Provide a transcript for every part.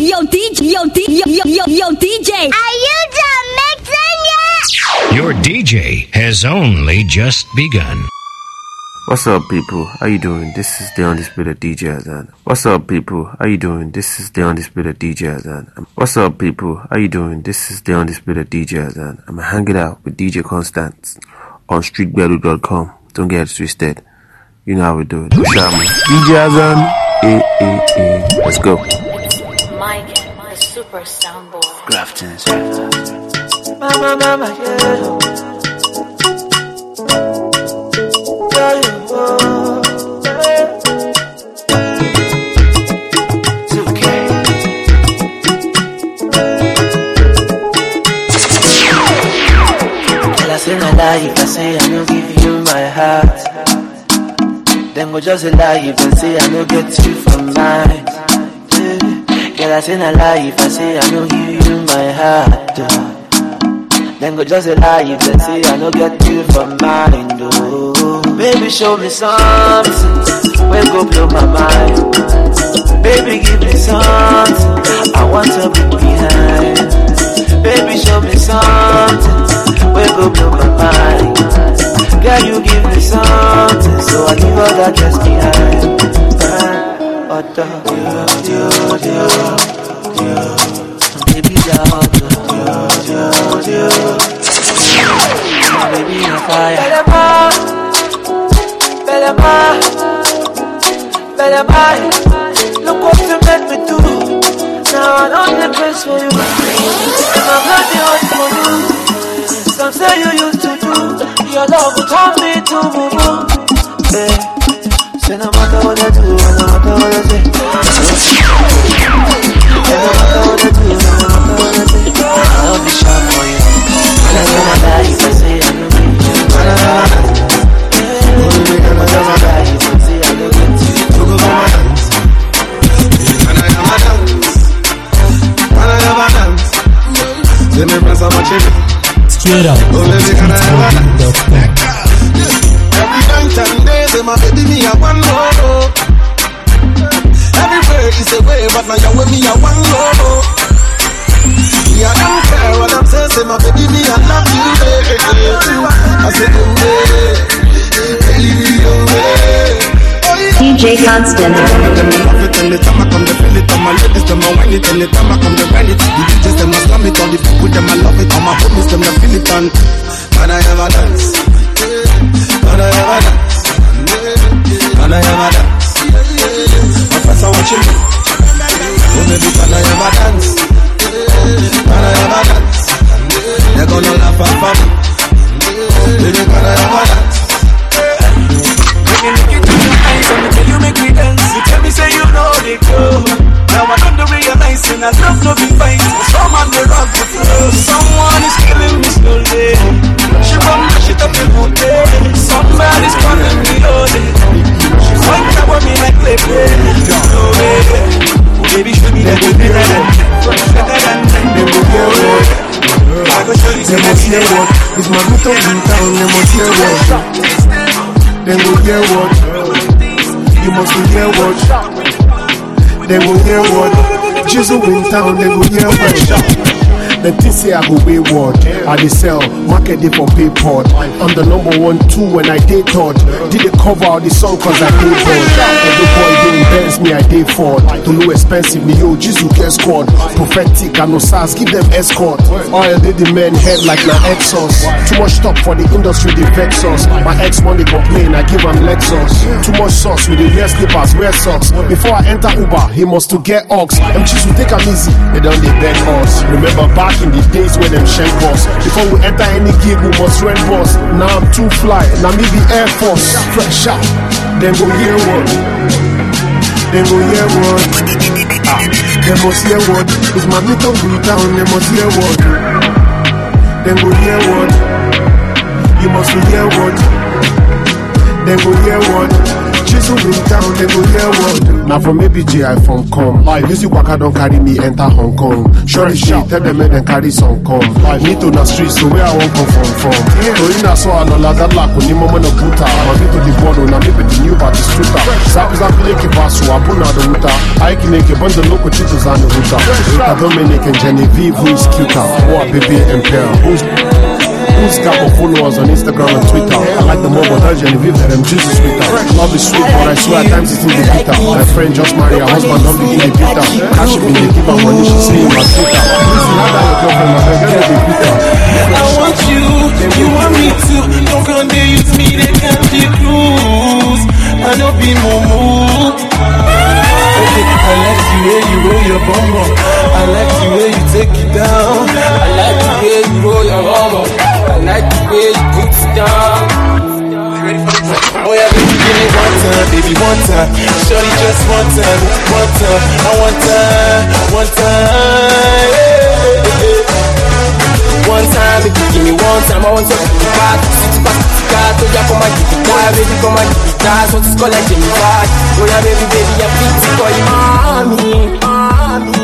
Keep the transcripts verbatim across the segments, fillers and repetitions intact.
yo, D J, yo, D J, yo, yo, yo, D J. Are you done mixing yet? Your D J has only just begun. What's up, people? How you doing? This is the Undisputed D J Azan. What's up, people? How you doing? This is the Undisputed D J Azan. What's up, people? How you doing? This is the Undisputed D J Azan. I'm hanging out with D J Constance on street bedu dot com. Don't get it twisted. You know how we do it. D J Azan. Eh, eh, eh. Let's go. Mike, the super soundboy. Grafton's. Mama, mama, yeah. If I say I no give you my heart, then go just a lie if I say I no get you from mine. Girl, I say a lie if I say I no give you my heart. Then go just a lie if I say I no get you from mine. Oh, baby, show me something, we go blow my mind. Baby, give me something, I want to be behind. Baby, show me something, we go blow my mind. Girl, you give me something, so I leave all that just behind. Oh, dear, dear, dear, dear. Baby, you're hot, dear, dear, dear. Baby, you're fire. Better buy, better buy. Look what you made me do. Now I'm on the best for you, and I'm not the one for you. Some say you used to do, your love will turn me to move on. Hey, say no matter what I do, no matter what I say. Say no matter what I do, no matter what I say. I'll be sharp for you. And I'm gonna die if I say I don't get you. No matter what I die if I say I don't get you. And I never dance, and I never dance. Then I press on my chin. Straight up. Oh, baby, can I ever dance? Every night and day, say my baby, me a one more. Everywhere is a way, but now you're with me a one more. Me I don't care what I'm saying, say my baby, me I love you. I say, oh, baby, oh, baby. D J Constant. Anytime I come to feel it, all my ladies, them I whine it. Anytime I come to ride it, the D Js, them I slam it. All the people, them I love it. All my homies, them I feel it. And can I ever dance? Can I ever dance? Can I ever dance? My friends are watching me. Oh baby, can I ever dance? Can I ever dance? They're gonna laugh at me. Baby, can I ever dance? When you look into your eyes and the way you make me dance, you tell me say you know the go. Now I come to realize and I love no big fight. Some on the rock the flow. Someone is killing me slowly. She run my shit up the whole day. Somebody's calling me holy. She wants to want me like play. No way. Baby, show me that you're better than better than they will go. I go show you some of the work. It's my good in town, they must hear what. They will hear what. You must hear what. They will hear what. Jesus in town, they will hear what. Then they say I go wayward. I dey sell, market day for PayPal. I'm the number one two when I day thought. Did they cover all the song cause I day bored. Every boy didn't Benz me, I day Ford. To low expensive me, yo, Jesus get squad. Prophetic, I know SARS, give them escort. Oil did the men head like my Exos. Too much talk for the industry, they vex us. My ex one they complain, I give them Lexus. Too much sauce with the wear slippers, wear socks. Before I enter Uber, he must to get ox. M G to take am easy, they don't they beg us. Remember back in the days when them shank us. Before we enter any gig, we must rent boss. Now I'm too fly, now me the Air Force. Fresh out, then go hear what. Then go hear what. Ah, they must hear what. It's my little blue town, they must hear what. Then go hear what. You must hear what. Then go hear what. chisel in town, they go hear word. Now from A B J I from come. Like music waka don't carry me enter Hong Kong. Surely shit, tell them men and carry some come. Like me to the streets, so where I won't come from from. So in a so I know that lack when you moment of puta. I get to the border, now maybe the new about the street. Zap is up in the pass, so I put out the water. I can make a bunch of local chitters on the water. I Dominic and Genevieve, who is cuter. Or baby and Pearl. Who's Who's got more followers on Instagram and Twitter? I like the more but her Genevieve that I'm Jesus with her. Love is sweet, but I swear at times it's in the bitter. My friend just married her husband, don't begin the bitter. Cash it in the give her money, she see in my Twitter. Listen, how that your girlfriend, my friend, get it bitter. I want you, you want me to. Don't come there, use me, they can't be cruise. I don't be more. Okay, I like the way you roll your bum bum. I like the way you take it down. I like the way you roll your bum bum. I like the way you put it down. Oh yeah, baby, give me one time, baby, one time. Shorty, just one time, one time. I want time, one time. Yeah, yeah, yeah. One time, baby, give me one time. I want to back, sit back, sit back. So yeah, come and give it down, baby, come and give it down. So it's called like Jimmy back. Oh yeah, baby, baby, yeah, please call you mommy, mommy.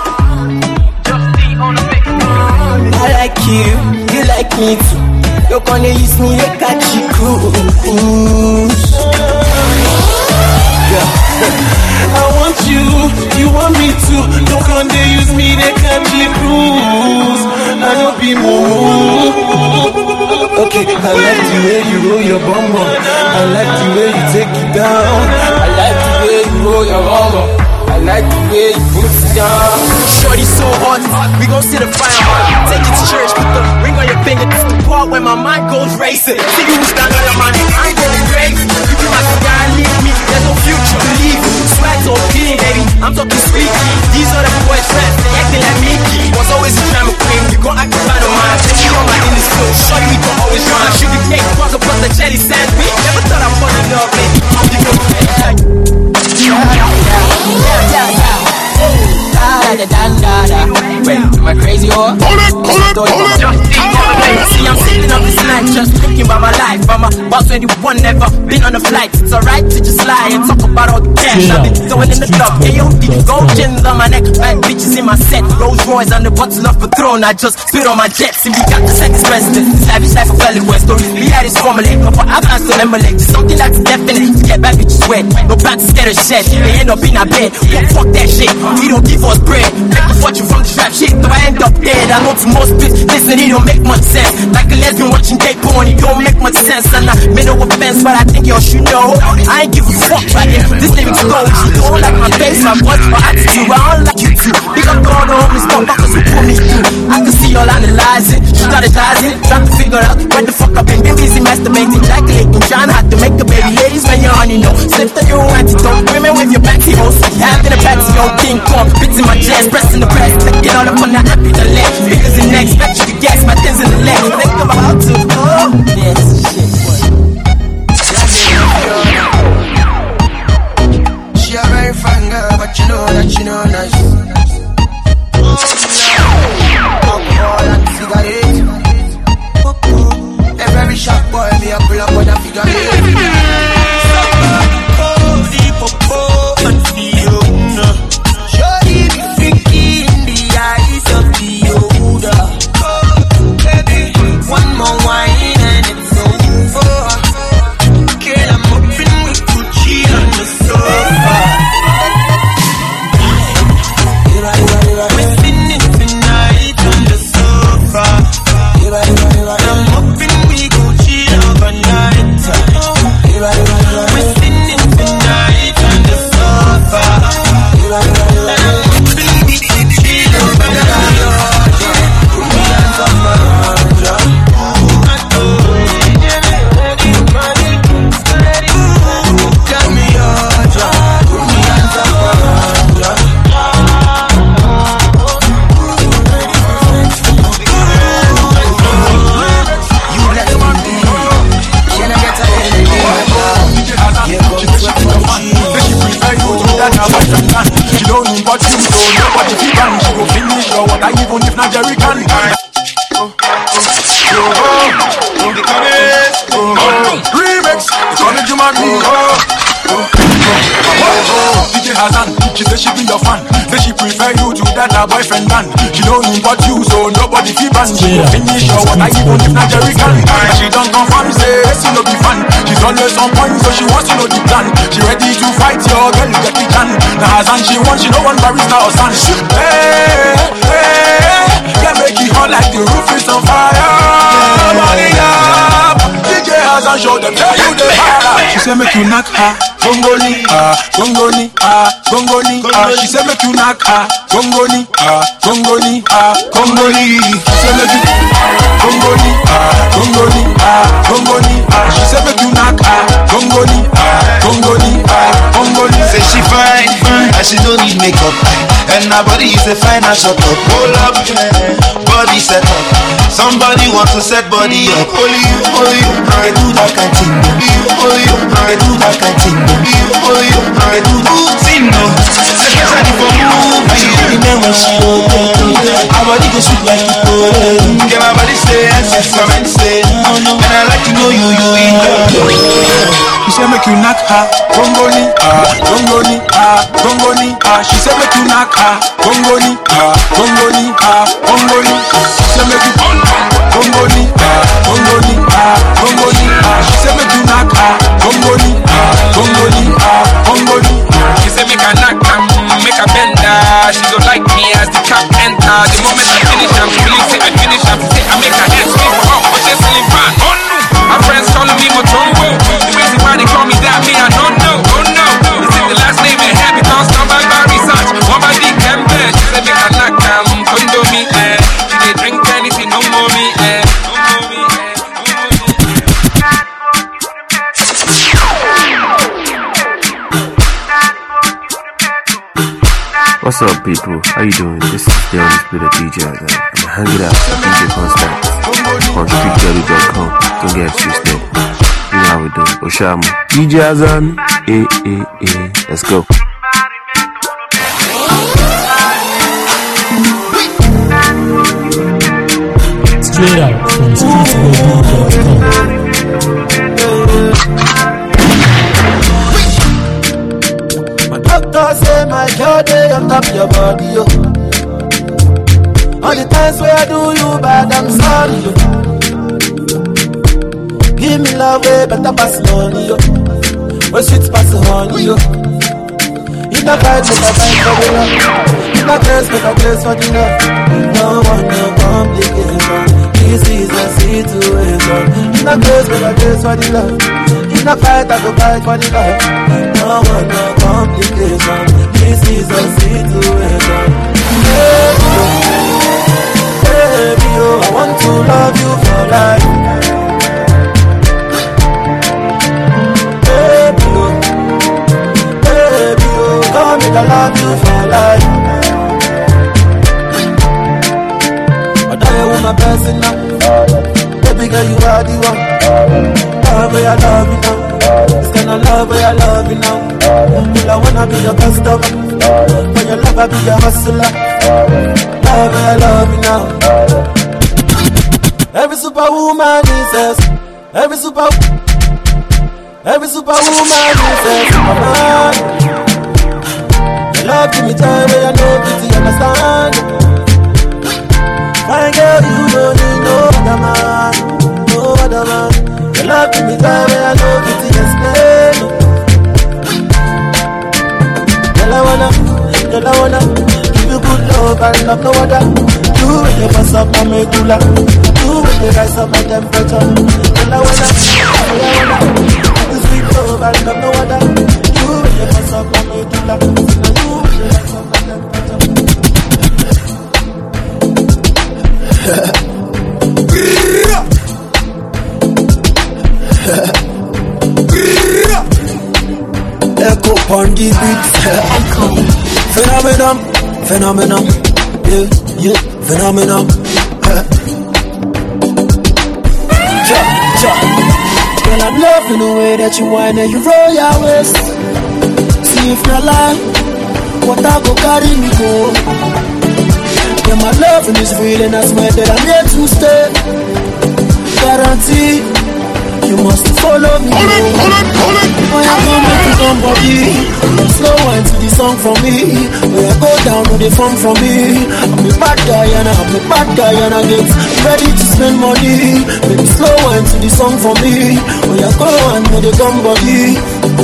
I like you, you like me too. You're gonna use me like a cruise. Yeah. I want you, you want me too. Don't come they use me like a cruise. I don't be moved. Okay, I like the way you roll your bum bum. I like the way you take it down. I like the way you roll your bum bum. I like the way you put it down. Shorty so hot, we gon' see the fire on. Take it to church, put the ring on your finger. It's the part where my mind goes racing. See you stand on your mind, I ain't going crazy. You be my guy, leave me, there's no future to leave. Swag so clean, baby, I'm talking sweet. These are the boys' friends, they acting like Mickey. Was always a drama queen, you gon' act about on mine. Take you on my in this flow, shorty we gon' always run. Shoot the cake, cross across the jelly sandwich. Never thought I'd fall in love, baby. I'm the good guy. Wait, am I crazy or? Hold it, hold it, hold it. See, I'm sitting up this night just thinking about my life. I'm about twenty-one, never been on a flight. It's alright to just lie and talk about all the cash I've been throwing in the club. Hey yo, the gold chains on my neck, bad bitches in my set, Rolls Royce and the bottle of Patron. I just spit on my jets and we got the seconds president. Lavish life of Valley West story. We had this formulate, but for I've asked to emulate. Something that's definite to get bad bitches wet. No back to scared of shit. They end up in our bed. Fuck, fuck that shit. We don't give us bread. Make the fortune from the trap shit. Though I end up dead. I know to most bitch. Listen, it don't make much sense. Like a lesbian watching gay porn, it don't make much sense. And I made no offense, but I think y'all should know I ain't give a fuck right here. This nigga stole. She don't like my face, my voice, my attitude. I don't like you too. Big up all the homies, motherfuckers who pull me through. I can see y'all analyzing, strategizing, trying to figure out where the fuck I've been. Been busy masturbating, ejaculating, trying hard to make a baby. Ladies, when you're honey, no. Slip the new antidote. Women with your pantyhose. Having a panty on King Kong. Bits in my chest, pressing the press. Taking all up on the happy the leg. Fingers in neck, expect you to guess my things in the leg. Think about how to oh, yeah, this is shit, boy. She a very fine girl, but you know that she know nice. Alcohol and cigarette. A very sharp boy, me a pull up on a figure eight. Remix, it's gonna do my D J Hassan, she say she be your fan. Say she prefer you to that her boyfriend man. She don't import you, so nobody feel ban. She go finish your water even if not Jerry can. And she don't confirm, say she no be fan. She's always on point, so she wants to know the plan. She ready to fight your girl, get the can. Now Hassan she wants, she no want barista or son. Hey, hey, yeah, make it hot like the roof is on fire. Money up, D J Hassan show them, tell you the fire. She say make you knock her, gongoni, ah, gongoni, ah, gongoni, ah. She say make you knock her, gongoni, ah, gongoni, ah, gongoni. She say make you gongoni, ah, gongoni, ah, gongoni, ah. She say make you knock her, gongoni, ah, gongoni, ah, gongoni. Say she fine, and she don't need makeup, and her body is a fine and shut up. Hold up, body set up. Somebody wants to set body up. Only you, only you, they do that kind of thing. Only you, they do that kind of thing. Only you, they do that thing. Especially for you, she really know when she open. Her body go sweet like the pool. Get my body stay and say, come and say, and I like to know you, you in love. She say make you knock her, gongoni, ah, gongoni, ah, gongoni, ah. She say make you knock her, gongoni, ah, gongoni, ah, gongoni. She say make you gongoni, ah, gongoni, ah, gongoni, ah. She say make you knock her, gongoni, ah, gongoni, ah, gongoni. She say make her knock her, make her bend her. She don't like me as the cap enter. The moment I finish, I'm feeling say I finish, I'm say I make her head spin for up, but she's still in fan. Oh no, her friends calling me Motongo. The reason why they call me that, me I don't know. Oh no, is it the last name in here because nobody by research? One by the Kembe. She say make her knock her, condo me, eh. She dey drink anything, no more me, eh. What's up, people? How you doing? This is the Undisputed D J Azan. I'm hanging out with D J Constant on street jelly dot com. Don't get twisted. You know how we do. Oshamu. D J Azan. Eh, eh, eh. Let's go. Straight out from street jelly dot com. Doctor say my girl dey on top your body, yo. All the times where I do you bad, I'm sorry, yo. Give me love way better pass money, yo. When sweet pass honey, yo. If I fight, make I fight for the love. If I curse, make I curse for the love. No one, no complication. This is a situation. If I curse, make I curse for the love. If I fight, I go fight for the love. No one, no complication. This is a situation. Baby, oh, baby, oh, I want to love you for life. Baby, oh, baby, oh, come make I love you for life. But I want my person now. Baby girl, you are the one. Love where I love you now. This kind of love where I love you now. Well, I wanna be your customer. For your love, I be your hustler. Love where I love you now. Every superwoman is a, every super, every superwoman is a superman. Your love give me time where I know pity, understand. Fine girl, you don't need no other man, no other man. Your love give me time where I know pity, explain. Girl, I wanna, girl, I wanna give you good love and love no other. You with the bust up my medulla, you with the rise up my temperature. Girl, I wanna, girl, I wanna give you sweet love and love no other. You with the bust up my medulla, you with the rise up my temperature. Echo on the beat. Phenomenon, phenomenon, yeah, yeah, phenomenon. Ja, ja. Girl, I'm loving the way that you whine and you roll your waist. See if you're lying, what I go carry me go. Yeah, my loving is real and I swear that I'm here to stay. Guarantee. you must follow me. Hold it, hold it, hold it. When I come back to somebody, slow wine to the song for me. When I go down to the phone for me, I'm a bad guy and I'm a bad guy and I get ready to spend money. Baby, slow wine to the song for me. When I go and with the gun body,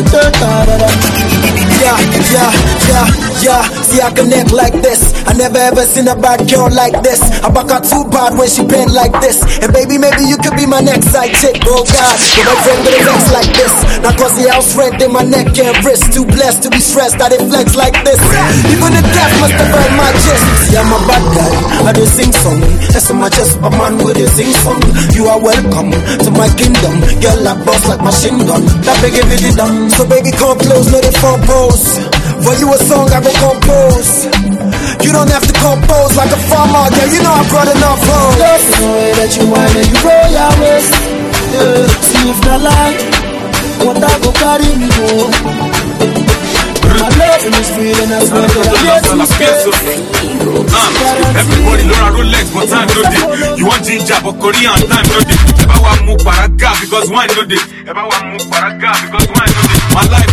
yeah, yeah, yeah, yeah. See, I connect like this. I never ever seen a bad girl like this. I back her too bad when she bent like this. And baby, maybe you could be my next side chick. Oh God, but my friend with a vex like this. Now cause the house rent in my neck and wrist. Too blessed to be stressed that it flex like this. Even the death must have heard my chest. See, I'm a bad guy, I do sing song. That's in my chest, a man with a sing song. You are welcome to my kingdom. Girl, I boss like machine gun. That big if it done. So baby, come close, no they phone pose. For you a song I go compose. You don't have to compose like a farmer, girl. You know I've got enough home. Love the way that you whine and you roll your waist. Yeah. See if not like what I go carry me home. My love in this feeling, I swear that I get to everybody learn how to Rolex, but time no day. You want ginger, but Korean time no day. If I want move paraga because wine no day. If I want move paraga because wine no day. My life.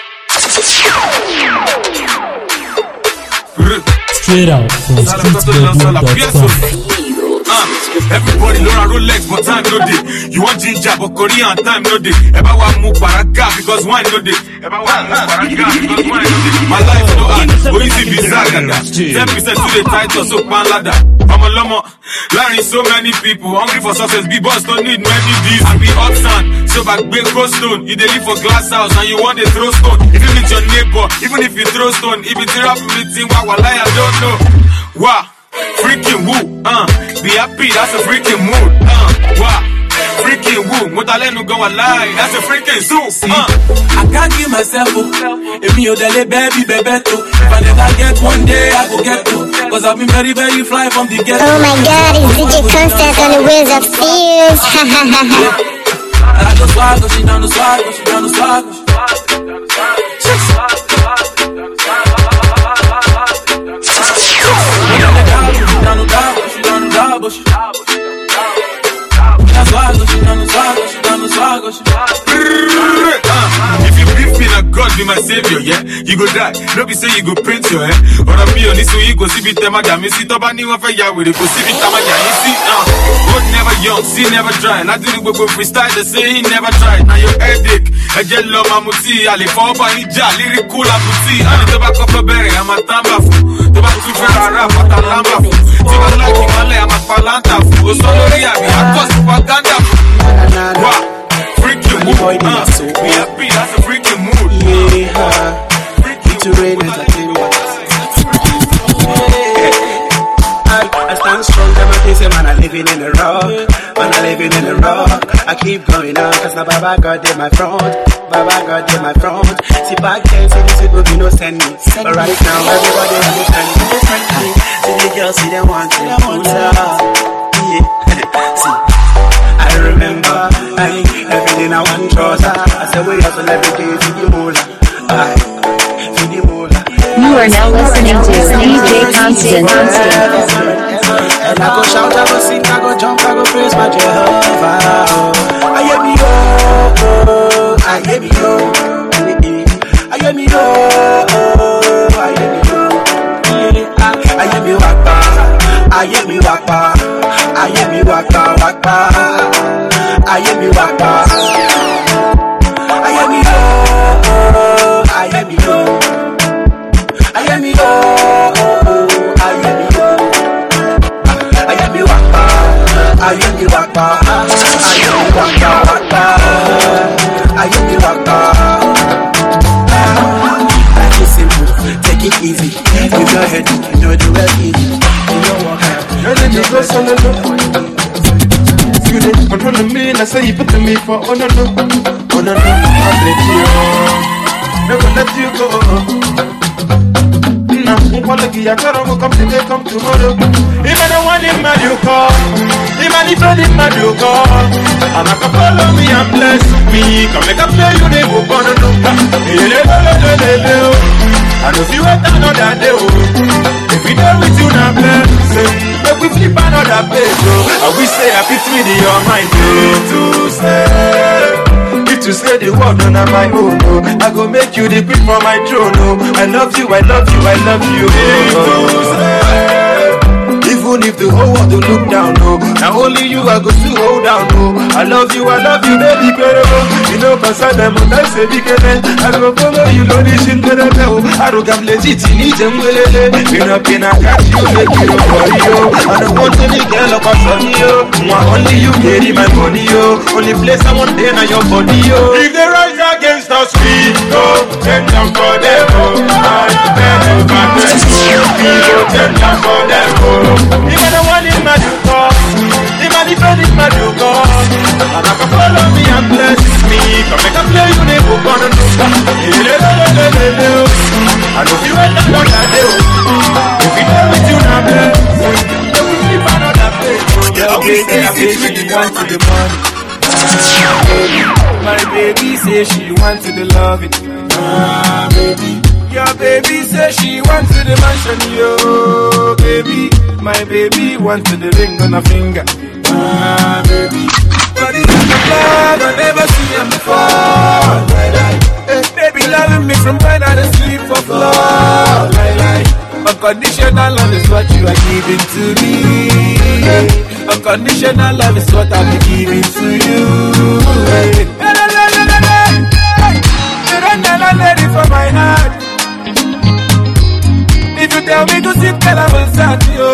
Straight out from street bedroom dot com. Uh, everybody learn how to Rolex, but time no day. You want ginger, but Korean time no day. If I want move paraga because wine no day. If I want move paraga because wine no day. My life no hard, go easy bizarre. Ten percent to the title, so pan ladder. I'm a lomo, learning so many people hungry for success. Be boss don't need many D's. I be upstand, so back big cross stone. You dey live for glass house and you want to throw stone. If you meet your neighbor, even if you throw stone, if you tear up meeting, why why I don't know. Wow. Freaking woo, uh, be happy, that's a freaking mood, uh, wow, freaking woo, Mutalenu go alive, that's a freaking zoo, uh. I can't give myself up, if you dele baby, baby too. If I never get one day, I go get two, cause I've been very, very fly from the get. Oh my God, it's D J Constant on the wheels of fears, ha ha ha ha. I go swag, go she down the swag, go she down the swag, go she down the swag. If you beef me na God be my savior, yeah, you go die. No be say you go paint your hair. Or I be on this way, you go see bit tema jam. You see top any one for ya with it, go see bit tema jam. You see, uh, God never young, see never dry. Not do the go freestyle, they say he never tried. Now your headache, I get love mamuti. I live for any jar, lyrical aputi. I'm the back of a berry, I'm a tamba fool. The back to Ferrara, but I'm lamba fool. See my lucky man, I'm a palanta fool. So sorry, I be a cost propaganda fool. Wow. Freaking mood, uh, we happy, that's a freaking mood. Yeah, freaking to rain entertainment. I stand strong, them I say, man, I'm living in the rock. Man, I'm living in the rock. I keep going on, cause now Baba God in my front. Baba God in my front. See back then, see these people be no send me. But right now, everybody understand me. See the girls, see them want to pull up. Yeah, see, I remember, I, everything I want trouser. I said we hustle every day to the moolah. I, to the moolah. You are now listening to D J Constant. And I go shout, I go sing, I go jump, I go praise my Jehovah. I hear me oh, I hear me oh, I hear me oh, I hear me oh, I hear me waka, I hear me waka, I hear me waka waka, I hear me waka, I hear me oh, I hear me oh, I hear me oh, I hear me oh. I hear me waka, I hear me waka, waka. I hear me waka. Life is simple, take it easy. Use your head, you know the well easy. You know what happened. You're the nigga, son of a. If you didn't control me, I say you put me for oh no no, oh no no. I'll let you go, never let you go. Quality, I can't come today, come tomorrow. Even the one in my new car, even if I in my new car, and I can follow me and bless me. Come make up play you, they will gonna know. And if you wait another day, if we done with you now, bless, make we flip another page. I will say, I fit with your mind to stay. to say the word on my own, oh. I go make you the queen for my throne, oh. I love you, I love you, I love you, oh. Even if the whole world will look down, no. Now only you I go to hold down, no. I love you, I love you, baby girl. You know, concern them, but I say big man. I go follow you, know this shit, but I know. I don't have legit, need them, will it? Been up in a catch you, make you for you. I don't want any girl up on you. Only you carry my money, yo. Only place I want there, now your body, yo. If they rise against us, we go, then down for them, oh. I never got them, we go, then down for them, oh. Even the one in my new car, even the friend in my new car. And I can follow me and bless me. Come make a play, you never gonna do that. I know you ain't not that day. If you know with you now, man, you will sleep another place. Yeah, okay, I say she want to the money. My baby say she wants to the loving. Ah, baby. Your baby say she wants to the mansion, yo, baby. My baby wants to the ring on her finger. Ah, baby. But it's like a blood, I never see him before. Hey, baby loving me from when I don't sleep for floor. Unconditional love is what you are giving to me. Unconditional love is what I'll be giving to you. Hey, you're lady for my heart. If you tell me to sit, then I will start you.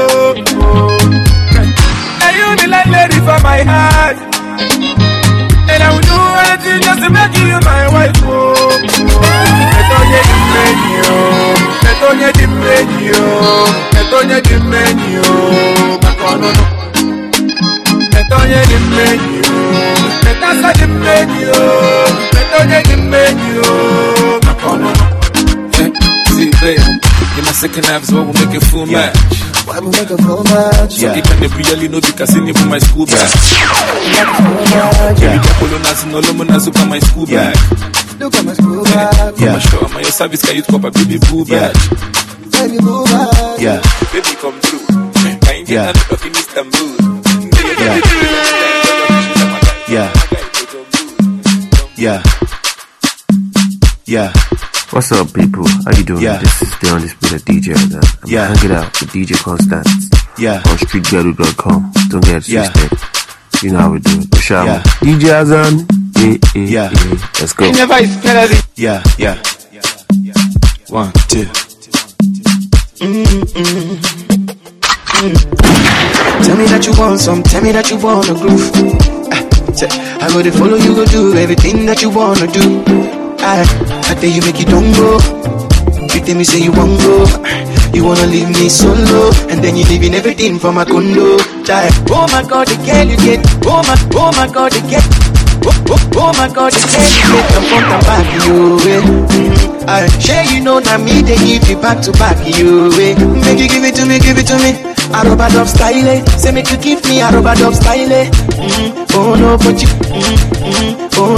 Now you the landlady for my heart, and I will do anything just to make you my wife. Oh, Metoye di menyo, Metoye di menyo, Metoye di menyo, Makono. Metoye di menyo, Metasa di menyo, Metoye di menyo, Makono. See, babe. In my second half is what will make a full yeah. match. Why will make a full match? Yeah. So it can really know because I need for my school bag. Yeah. Yeah. Look at my school bag. Look at my school bag. Yeah. Sure, my service can use proper baby boo badge. Baby boo badge. Yeah. Baby come through. Kind yeah. And talking Istanbul. Yeah. Yeah. Yeah. Yeah. What's up, people? How you doing? Yeah. This is the Undisputed D J. Then. I'm yeah. hanging out with D J Constant. Yeah. On street ghetto dot com. Don't get it yeah. twisted. You know how we do it. Oshama. Yeah. D J Azan. Eh, eh, yeah. Eh. Let's go. Yeah, yeah. One, two. Mm-mm. Mm. Tell me that you want some. Tell me that you want a groove. I go to follow you, go do everything that you wanna do. I, I tell you make you don't go. You tell me say you won't go. You wanna leave me solo, and then you leaving everything for my condo. Child. Oh my God, the girl you get. Oh my, oh my God, the girl. Oh, oh, oh my God, the girl you get. Come front and back you. Eh. I share you know now me they give you back to back you. Eh. Make you give it to me, give it to me. I rub a dub style. Eh. Say make you give me a rub a dub style. Eh. Mm. Oh no, but you. Mm, mm, oh.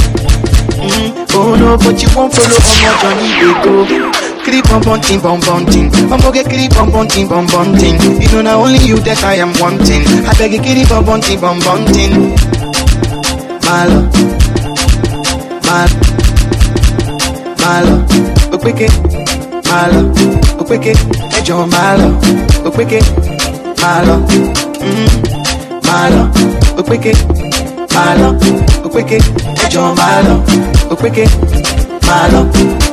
Oh no, but you won't follow on my journey, they go. Creep on bunting, bum bunting. I'm gonna get creep on bunting, bum bunting. You know not only you that I am wanting. I beg you, creep on bunting, bum bunting. Malo, malo, malo, ukweke, malo, ukweke, ejo malo, ukweke, malo, mm, malo, ukweke, malo, ukweke, ejo malo. Ukweke, malo.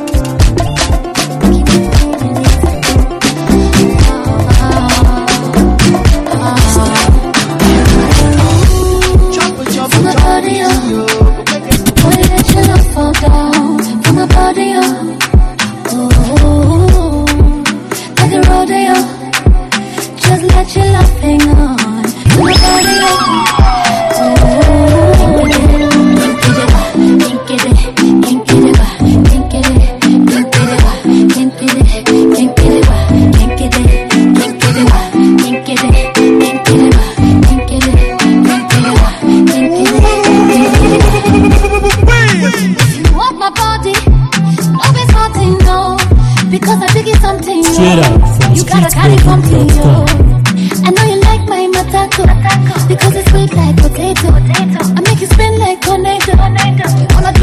Straight out from street ghetto dot com. I know you like my matako because it's sweet like potato. I make you spin like tornado.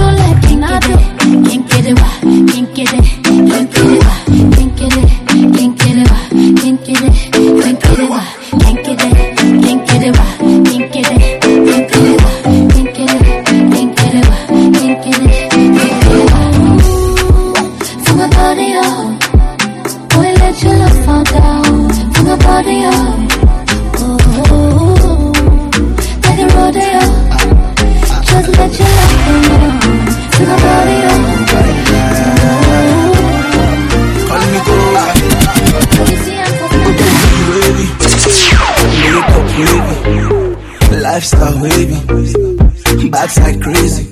rodeo. Oh, oh, oh, like a rodeo. Just let your love come on to my body. Call me go. Wavy, makeup wavy, lifestyle wavy, backside crazy.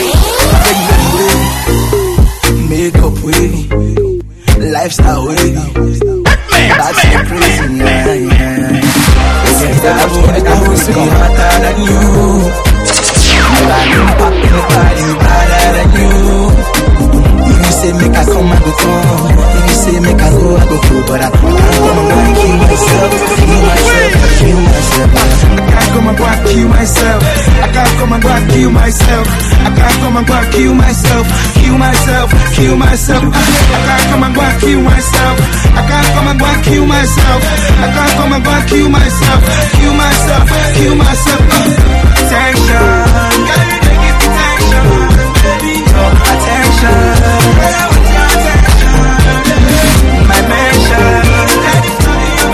Makeup wavy, lifestyle wavy, backside crazy. Yeah, yeah. I want I want to be hotter than you. I'm popping the body better than you. If you say make I come, I go come. If you say make I go, I go go. But I can't come and go and kill myself, kill myself, kill myself. I can't come and go and kill myself. I can't come and go and kill myself. I can't come and go and kill myself, kill myself, kill myself. I can't come and go and kill myself. I can't come and go and kill myself. I can't come and go and kill myself, kill myself, kill myself. Attention, gotta give me attention, baby. No attention, I want your attention. My mention, that is not your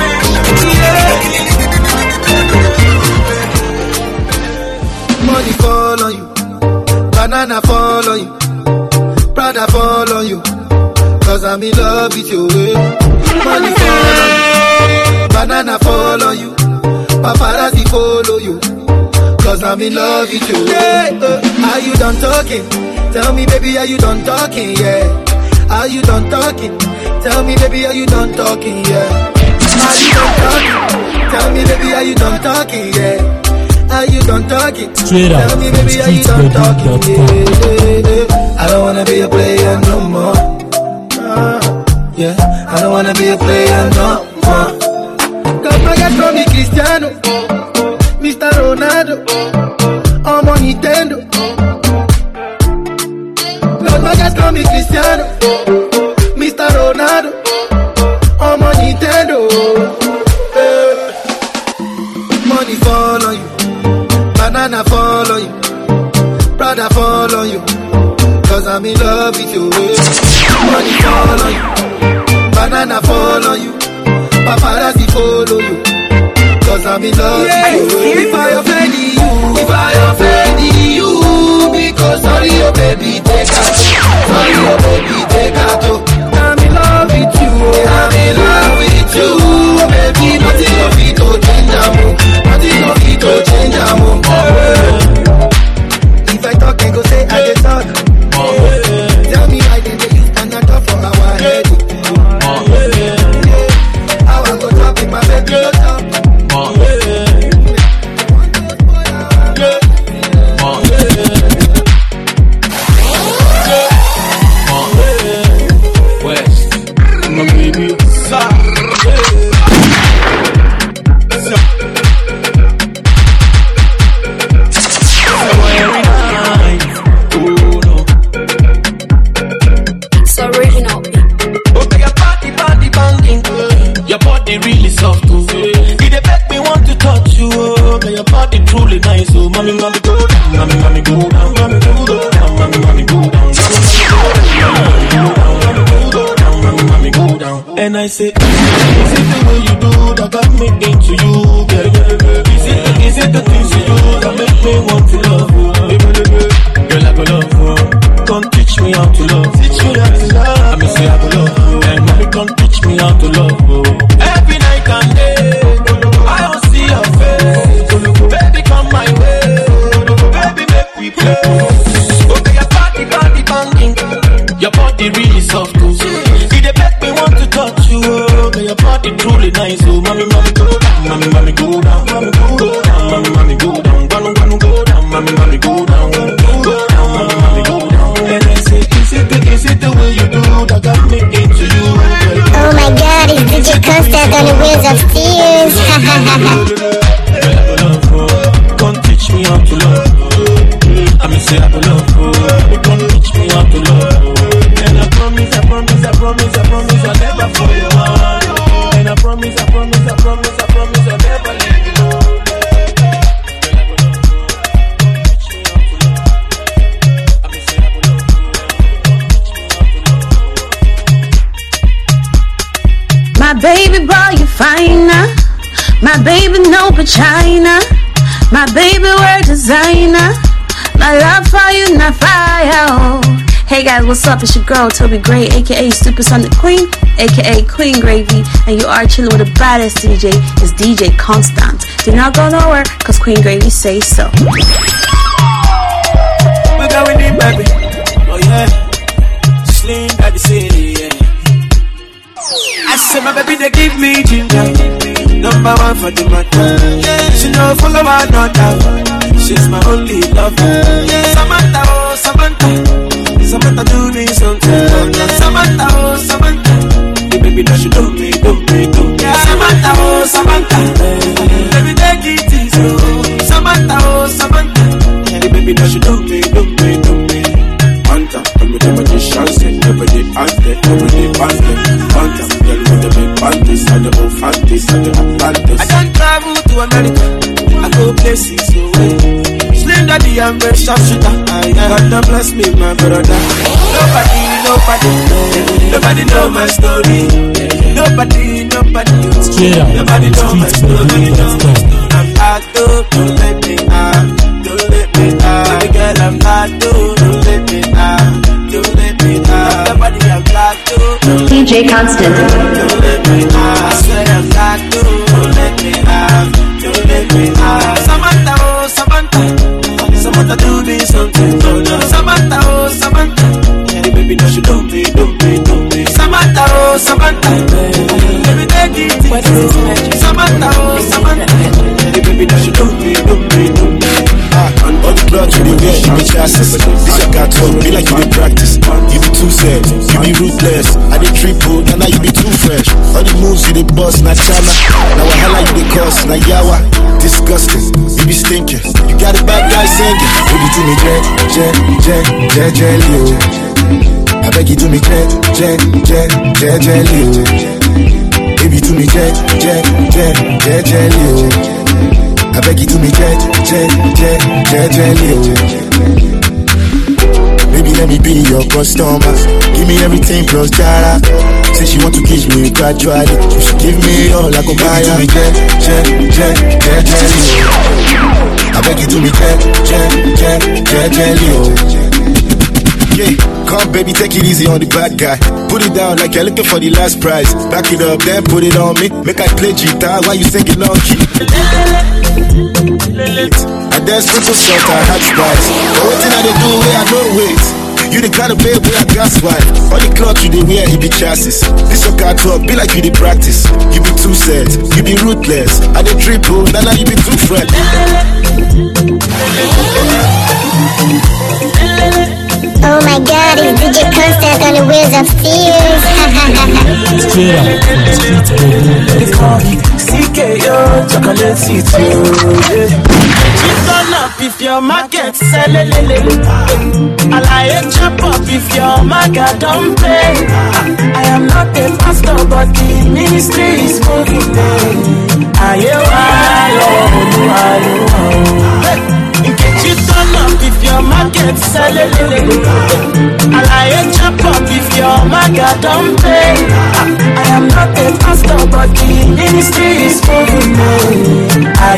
mention. Money fall on you, banana fall on you, Prada fall on you, cause I'm in love with you. Money fall on you, banana fall on you, paparazzi follow you, cause I'm in love with you. Yeah, uh, are you done talking? Tell me, baby, are you done talking? Yeah. Are you done talking? Tell me, baby, are you done talking? Yeah. Are you done talking? Tell me, baby, are you done talking? Yeah. Are you done talking? Straight Tell me, baby, are you done talking? Yeah, yeah, yeah. I don't wanna be a player no more. Uh, yeah, I don't wanna be a player no more. Don't forget from me, Cristiano, Mister Ronaldo, I'm on Nintendo. Don't forget from me, Cristiano, Mister Ronaldo, I'm on Nintendo. Uh, money fall on you, banana fall on you, Prada fall on you, cause I'm in love with you. Money fall on you, banana fall on you, paparazzi follow you, cause I'm in love yeah, with you. If I offend you, if I offend you, because sorry, oh baby, take out. Sorry, oh baby, take out. I'm in love with you, I'm in love with you, oh baby, nothing of it to change a move, nothing of it to change a move. If I talk, I go say I get talk. Tell me why they use another for our head. How I go talk in my baby, no talk. Mommy, mommy, go down, mommy, mommy, go down, mommy, go down, mommy, mommy, go down, go down, mommy, mommy, go down. And I say, is it the way you do that got me into you, girl? Is it, is it the things you do that make me want to love you? Girl, I go love you. Come teach me how to love. Teach me how to love. I mean, say I go love you. And mommy, come teach me how to love you. Every night and day, I don't see your face. Baby, come my way. We play. Okay, your body, body banging. Your body really soft, too. See the make me want to touch you. Okay, your body truly nice, oh. Mommy, mommy, go down, mommy, mommy, go down, mommy, go down, mommy, mommy, go down, gonna, gonna go down, mommy, mommy, go down, go down, mommy, mommy, go down. And I say, is it the, is it the way you do that got me into you? Oh my God, it's D J Constant on the Wheels of Steel. Come teach me how to love. I mean, say I will love you. You can't teach me how to love you. And I promise, I promise, I promise, I promise I'll never fall your heart. And I promise, I promise, I promise, I promise I'll never leave you alone. My baby boy, you fine now. My baby no vagina. My baby wear designer. My love for you not fire. Oh. Hey guys, what's up? It's your girl Toby Gray, aka Supersonic Queen, aka Queen Gravy, and you are chilling with the baddest D J. It's D J Constant. Do not go nowhere, cause Queen Gravy says so. We going in, baby. Oh yeah. Slim baby city, yeah. I say my baby they give me ginger. Number one for the matter. She no follow my daughter. She's my only lover. Samantha, oh Samantha, Samantha do me something. Samantha, oh Samantha, the baby that she do me, do me, do me. Samantha, oh Samantha, baby take it easy. Samantha, oh Samantha, the baby that she do me, do me, do me. Hunter, come with the magician, say everybody out there, everybody out there. Hunter, girl with the big panties, and the old fanties, and the Atlantis. I don't travel to America, I go places away. Slim daddy, I'm very sharp shooter. God bless me, my brother. Nobody, nobody, nobody know my story. Nobody, nobody, nobody know my story. I'm hard to, don't let me out, don't let me out. Baby girl, I'm hard to, don't let me out, don't let me out. Nobody, I'm hard to, D J Constant. Don't let me out. I swear I'm hard to, don't let me out, don't let me out. Samantha, oh Samantha, Samantha do me something. Oh no, Samantha, oh Samantha, the baby that she do me, do me, do me. Samantha, oh Samantha, baby take it easy. Samantha, oh Samantha, the baby that she do me, do me, do me. On the block, you be wear, you be chassis. This your car talk, be like you be practice. You be too sad, you be ruthless. I dey triple, now you be too fresh. All the moves you dey bust, na chana. Now wahala you dey cause, na yawa. Disgusting, you be stinking. You got a bad guy singing. Baby do me jet, jet, jet, jet, jelly, oh. I beg you do me jet, jet, jet, jet, jelly, oh. Baby do me jet, jet, jet, jet, jelly, oh. I beg you do me jet, jet, jet, jet, jelly, oh. Baby, let me be your customer. Give me everything plus jara. Say she want to kiss me gradually. You should give me all I go buy her. Baby, jet, jet, jet, jet, jelly, oh. I beg you do me jet, jet, jet, jet, jelly, oh. Yeah, come baby, take it easy on the bad guy. Put it down like you're looking for the last prize. Back it up, then put it on me. Make I play guitar while you sing it long key. I dance sprinkle salt and hot spice. But what thing I they do where I know wait. You the kind of babe where I gas wife. All the clothes you they wear, it be chassis. This your car talk, be like you the practice. You be too sad, you be ruthless. I dey triple, now now you be too fret. Oh my god, it's D J Constant on the wheels of steel. They call me C K O, chocolate city. You turn up if your market sell it. I like chop up if your market don't pay. I am not a pastor, but the ministry is moving me. I am you turn up if your market sell it. I like chop up if your market don't pay. I am not a pastor, but the ministry is moving me. I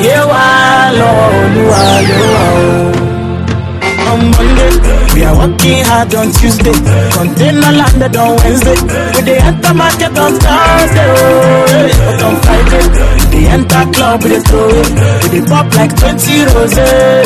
am on Monday, we are working hard on Tuesday. Container landed on Wednesday. We dey enter market on Thursday. Oh, but on Friday, we dey enter club with a throw. We dey pop like twenty roses.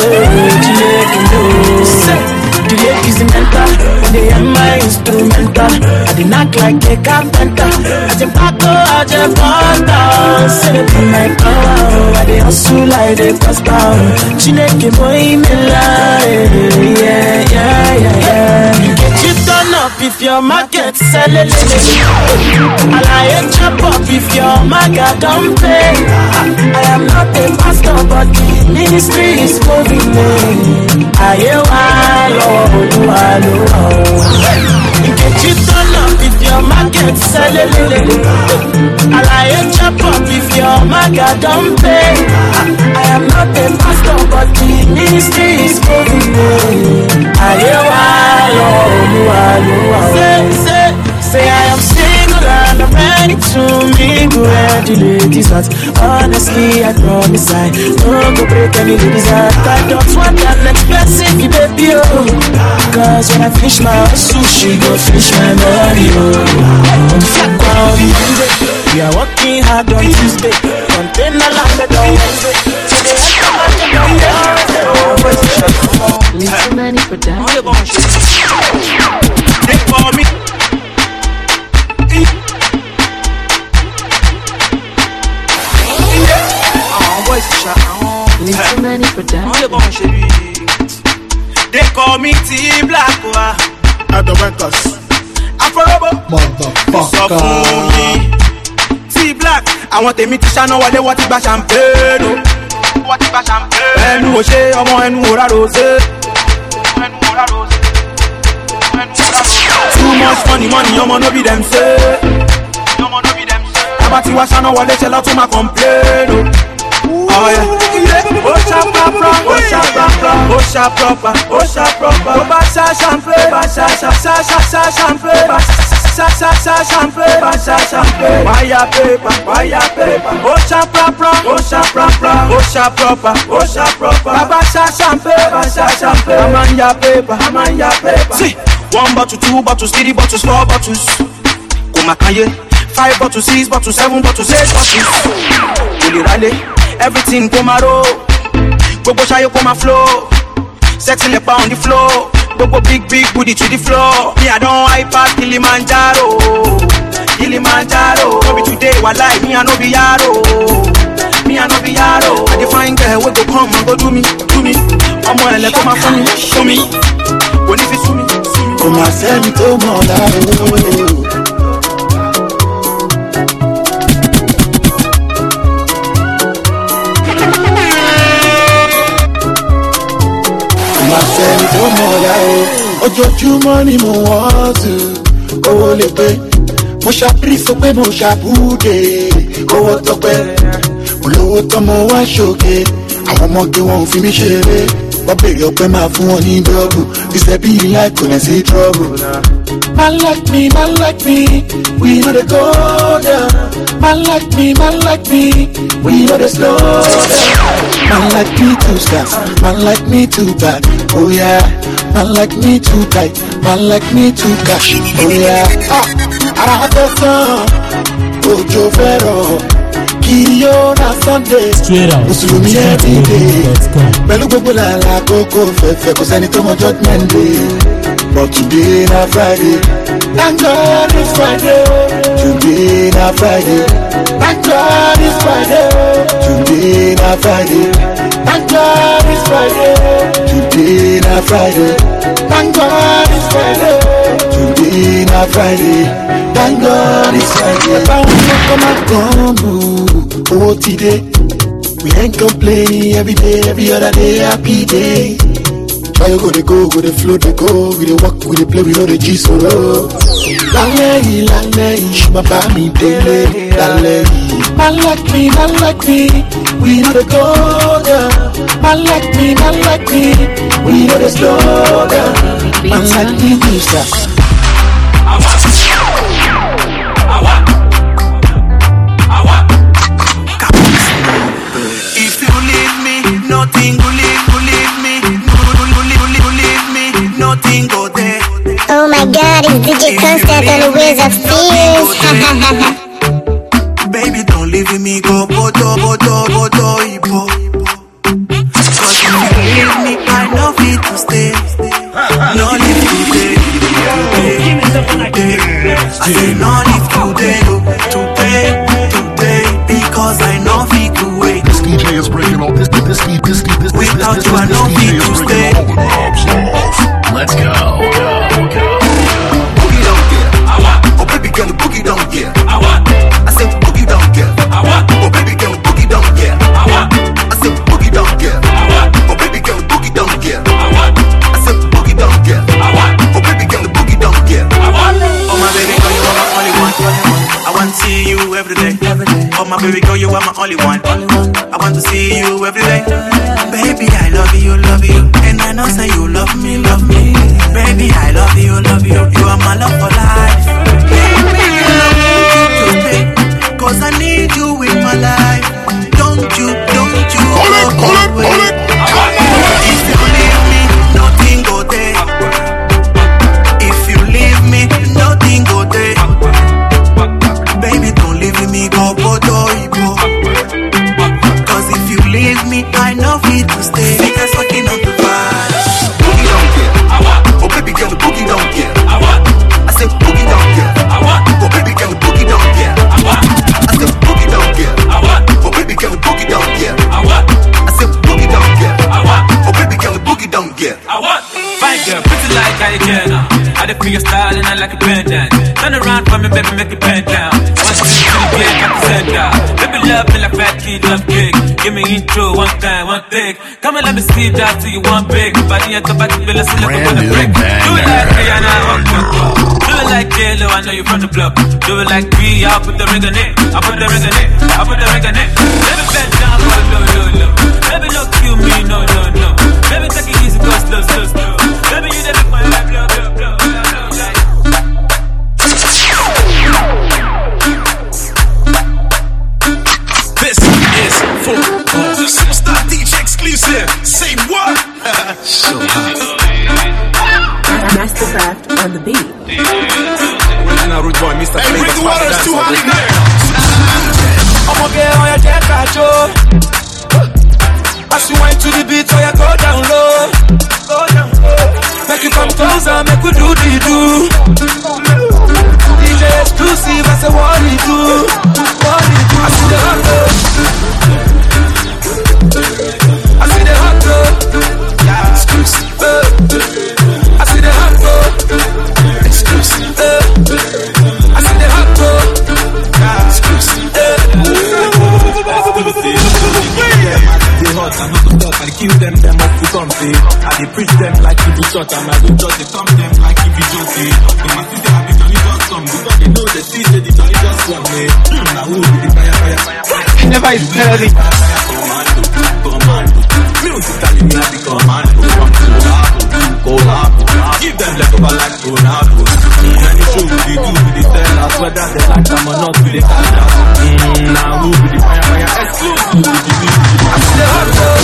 The ladies in mental, when they hear my instrumental, I dey knock like a carpenter. I dey paco, I dey panta. Say they be my power, I dey hustle like they pass down. Chineke boy me lie. Yeah, yeah, yeah, yeah. You turn up if your market sell it. I like chop up if your market don't pay. I am not a pastor, but the ministry is moving me. I am alone, alone. You turn up if your market sell it. I like chop up if your market don't pay. I am not a pastor, but the ministry is moving me. I am alone, alone. Say, say, say I am single girl, I'm ready to mingle where the ladies at. Honestly, I promise I don't go break any ladies heart. I don't want that expensive, baby, oh. Cause when I finish my sushi, go finish my money, oh. We are working hard on Tuesday, container landed on Wednesday. Need too many for that. They call me. Need too many for that. They call me T-Black. At the records. Aforobo. Motherfucker. T-Black. I want them to shine while they want to buy champagne. What if I champagne? Ẹnu ò ṣe ọmọ ẹnu ò rà rosé. Ẹnu ò rà rosé. Too much money, money, ọmọ no be them say. Ọmọ no be them say. Bàbá tí wá ṣáná wọlé ṣe lọ́ tún máa complain o. Oh yeah. Ó ṣá proper, ó ṣá proper, ó ṣá proper, ó ṣá proper. Ó bá ṣá champagne, bá ṣá ṣá ṣá ṣá ṣá champagne, bá ṣá ṣá ṣá ṣá champagne, bá ṣá champagne. Wire paper, wire paper. Ó ṣá proper, ó ṣá proper, ó ṣá proper, ó ṣá proper. Bàbá ṣá champagne, bá ṣá champagne. A man ya paper, a man ya paper. See, one bottle, two bottles, three bottles, four bottles. Kò má kanye. Five bottles, six bottles, seven bottles, eight bottles. Olè rálé. Everything come a roll. Gbogbo ṣayé come a flow. Setting the on the floor. Gbogbo big big booty to the floor. Me I don't hype past Kilimanjaro. Kilimanjaro. No be today, walai, me I no be yaro. Me I no be yaro. I define girl, we go come and go do me, do me. Ọmọ ẹlẹ come and fún mi, fún mi. Kò ní fi sú mi. Kò máa sẹ́ni tó mọ̀ láàrú. Sẹ́ni tó mọ̀ ya o, ojoojúmọ́ ni mo wọ́n tù, owó lè pé, mo ṣàpírí sọ pé mo ṣàbúdé, owó tọpẹ́, olówó tán mo wá ṣòkè, àwọn ọmọge wọn ò fi mí ṣeré, wọ́n bèrè ọpẹ́ máa fún wọn ní dọ́ọ̀bù, ìṣẹ́ bí ilé kò ní sí trọ́bù. Man like me, man like me, we know the go down. Man like me, man like me, we know the slow down. Man like me too fast, man like me too bad, oh yeah. Man like me too tight, man like me too cash, oh yeah. Ah, Arabestan, Ojo Vero, Kiyo na Sunday, Musulumi every day. Pẹ̀lú gbogbo làlá kókó fẹ́fẹ́ kò sẹ́ni tó mọ judgment day. But today na Friday, thank God it's Friday. Today na Friday, thank God it's Friday. Today na Friday, thank God it's Friday. Today na Friday, thank God it's Friday. Today na Friday, thank God it's Friday. Báwo ni ọkọ máa kàn mú owó ti dé? We ain't complaining every day, every other day, happy day. Why you go dey go, go dey flow, dey go, we dey walk, we dey play, we know the G solo. Lálẹ́ yìí, lálẹ́ yìí, ṣùgbọ́n bá mi délé, lálẹ́ yìí. Man like me, man like me, we know the go down. Man like me, man like me, we know the slow down. Man like me, we stop. If you leave me, nothing will leave, will leave me. Nothing go there. Oh my God, it's D J Constant on the wheels of steel. Baby, don't leave me go, bodo, bodo, bodo, ibo. Cause if you leave me, I know fit to stay. No leave today, today, today. I say no leave today, today, today. Because I know fit to wait. This D J is breaking all this, this, this, this, this, this, without this, you, I know fit to stay. Let's go. Boogie don't care. I want. Oh baby girl, boogie don't care. I want. I said boogie don't care. I want. Oh baby girl, boogie don't care. I want. I said boogie don't care. I want. Oh baby girl, boogie don't care. I want. I said boogie don't care. I want. Oh baby girl, boogie don't care. I want. Oh my baby girl, you are my only one. I want to see you every day. Every day. Oh my baby girl, you are my only one. Only one. I want to see you every day. Baby, I love you, love you, and I know say you love me, love me. Baby, I love you, love you. You are my love for life. Baby, I love you. leave me, I know fit to stay. Niggas working on the vibe. Boogie don't care. I want. Oh baby girl, the boogie don't care. I want. I said boogie don't care. I want. Oh baby girl, the boogie don't care. I want. I said boogie don't care. I want. Oh baby girl, the boogie don't care. I want. I said boogie don't care. I want. Oh baby girl, the boogie don't care. I want. Fine girl, pretty like I can. I dey feel your style and I like a pendant. Turn around for me, baby, make it bend down. One two three, get back to center. Baby, love me like fat kid, love cake. Give me intro, one time, one take. Come and let me see that till you want big. Body at the back, feel like a wanna break. Do it like Rihanna, one two. Do it like J-Lo, I know you from the block. Do it like B, I'll put the ring on it. I'll put the ring on it. I'll put the ring on it. Baby, bend down, oh, no, no, no. Baby, don't kill me, no, no, no. Baby, take it easy, go slow, slow, slow. Baby, you done make my life blow, blow, blow. This is for the Superstar D J exclusive. Say what? So Mastercraft on the beat. Original Root Boy, Mister Hey, Bridgewater's too hot in there. I'm gonna get on your jet control. As you went to the beat, so you go down low. Go down low. Make you come closer, make we do the do. D J exclusive, I say what we do. What we do. I see the hot girl. I see the hot girl. Yeah, exclusive. Uh, I see the hot girl. Exclusive. Uh, I see the hot girl. Yeah, exclusive. They hot, I'm not gonna stop. I kill them, them must be comfy. I dey preach them like if you shot, and I go judge they thump them like if you jockey. They must see I be Johnny just come because they know they see say the Johnny just want me. Now who be the fire, fire, fire, fire? Never is melody. Commando, commando. Music telling me I be commando. From Colabo, Colabo. Give them leftover like Ronaldo. Any show we dey do, we dey tell us whether they like them or not, we dey catch us. Now who be the fire, fire? Exclusive, we dey do. I see the hot girl.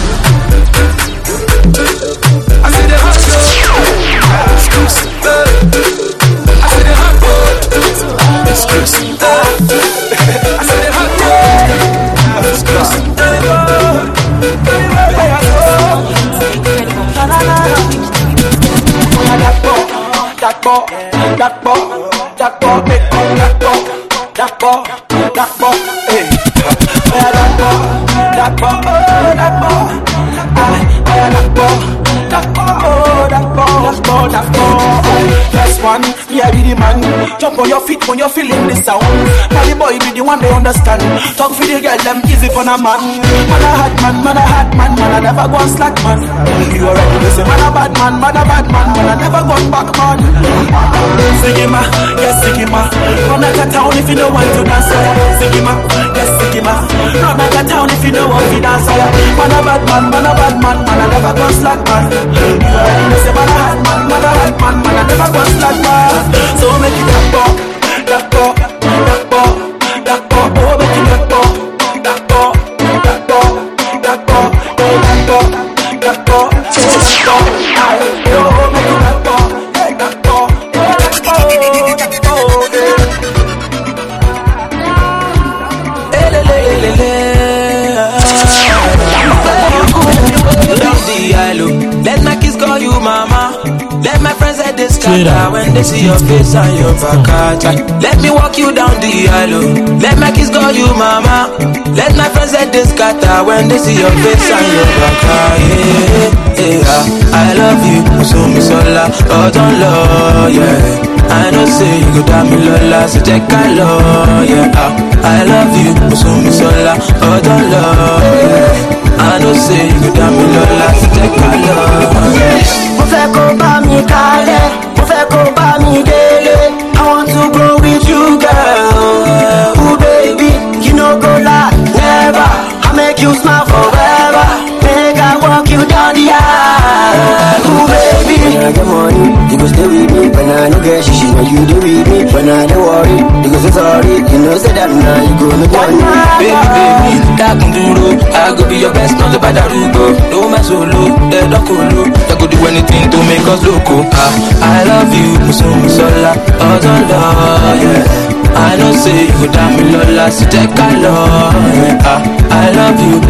I see the hot girl. Exclusive. I see the hot girl. Exclusive. I see the hot girl. Exclusive. That ball, that ball, that ball, make up that ball, that ball, that ball, hey. That ball, that ball, oh, that ball, ah, that ball, that ball, oh, that ball, that ball, that ball. That's one, me I be the man. Jump on your feet when you're feeling the sound. Now the boy be the one they understand. Talk for the girl, them easy for a man. Man a hot man, man a hot man, man a never go on slack man. You already know say man a bad man, man a bad man, man a never go back man. Sigima, yes Sigima. Run out of town if you don't want to dance. Sigima, yes Sigima. Run out of town if you don't want to dance. Man a bad man, man a bad man, man a never go on slack man. You already know say man a hot man, man a hot man, man a never go on slack man. So make it that ball, that ball, that ball, that ball, oh make it that ball, that ball, that ball, that ball, oh that ball, that ball, oh that ball, oh make it that ball, that ball, oh that ball, oh yeah. Le le le le. Love the island. Let my kids call you mama. Let my friends at this scatter when they see your face and your back. Let me walk you down the aisle. Let my kids call you mama. Let my friends at this scatter when they see your face and your back. Yeah, yeah, I love you, so me sola, oh don't love, yeah. I know say you go down me lola, so check I love, yeah. I love you, so me sola, oh don't love, yeah. I know say you go down me lola, so check I love, yeah. Mo fẹ́ kó bá mi kalẹ̀, mo fẹ́ kó bá mi délé. I want to go with you, girl. Ooh, baby, you no go lie, never. I make you smile forever. Make I walk you down the aisle. Ooh, baby. When I get money, you go stay with me. When I no get shit, you know you do with me. When I don't worry, you go say sorry. You know say that now you go make money. Baby, baby, that can do. I go be your best, not the bad go. No my solo, they don't go low. They go do anything to make us loco. Ah, I love you, so me sola, oh don't love, yeah. I know say you go down me lola, so take a love, yeah. Ah, I love you,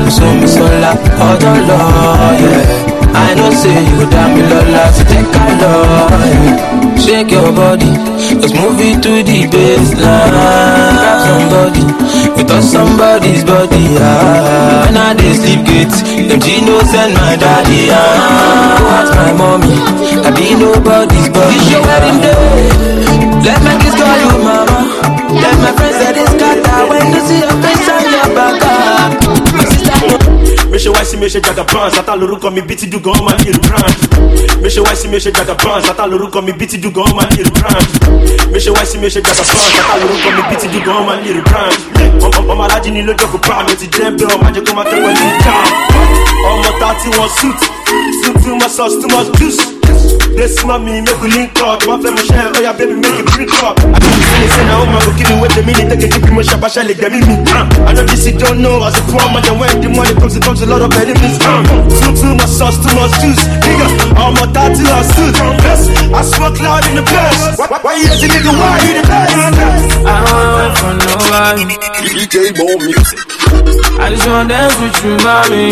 so me sola, oh don't yeah. I know say you damn me lola, so take a love, yeah. Shake your body, let's move it to the baseline. Grab somebody, we touch somebody's body, ah. When I dey sleep gate, them Gino send my daddy, ah. Go ask my mommy, I be nobody's body. It's your wedding day, let my kids call you mama. Let my friends say this scatter when you see your face on your back, ah. Mexe vai se mexer jaga pans, já tá louco com me beat do goma little branch. Mexe vai se mexer jaga pans, já tá louco com me beat do goma little branch. Mexe vai se mexer jaga pans, já tá louco com me beat do goma little branch. Mama ladi ni lo jogo pa, me ti dembe o maje ko ma te kwa ni ka. Omo thirty one suit, suit too much sauce, too much juice. This mommy make we link up. My family share, oh yeah baby make it break up. I can't see say now man go give me what the minute take it give me shabba shall like them me. I know this you don't know as a poor man and when the money comes it comes a lot of enemies. Too too much sauce, too much juice. Nigga, all my thirty or suit. I smoke loud in the best. Why, why you the nigga? Why you the best? I don't wait for nobody. D J Mo Music. I just wanna dance with you, mommy.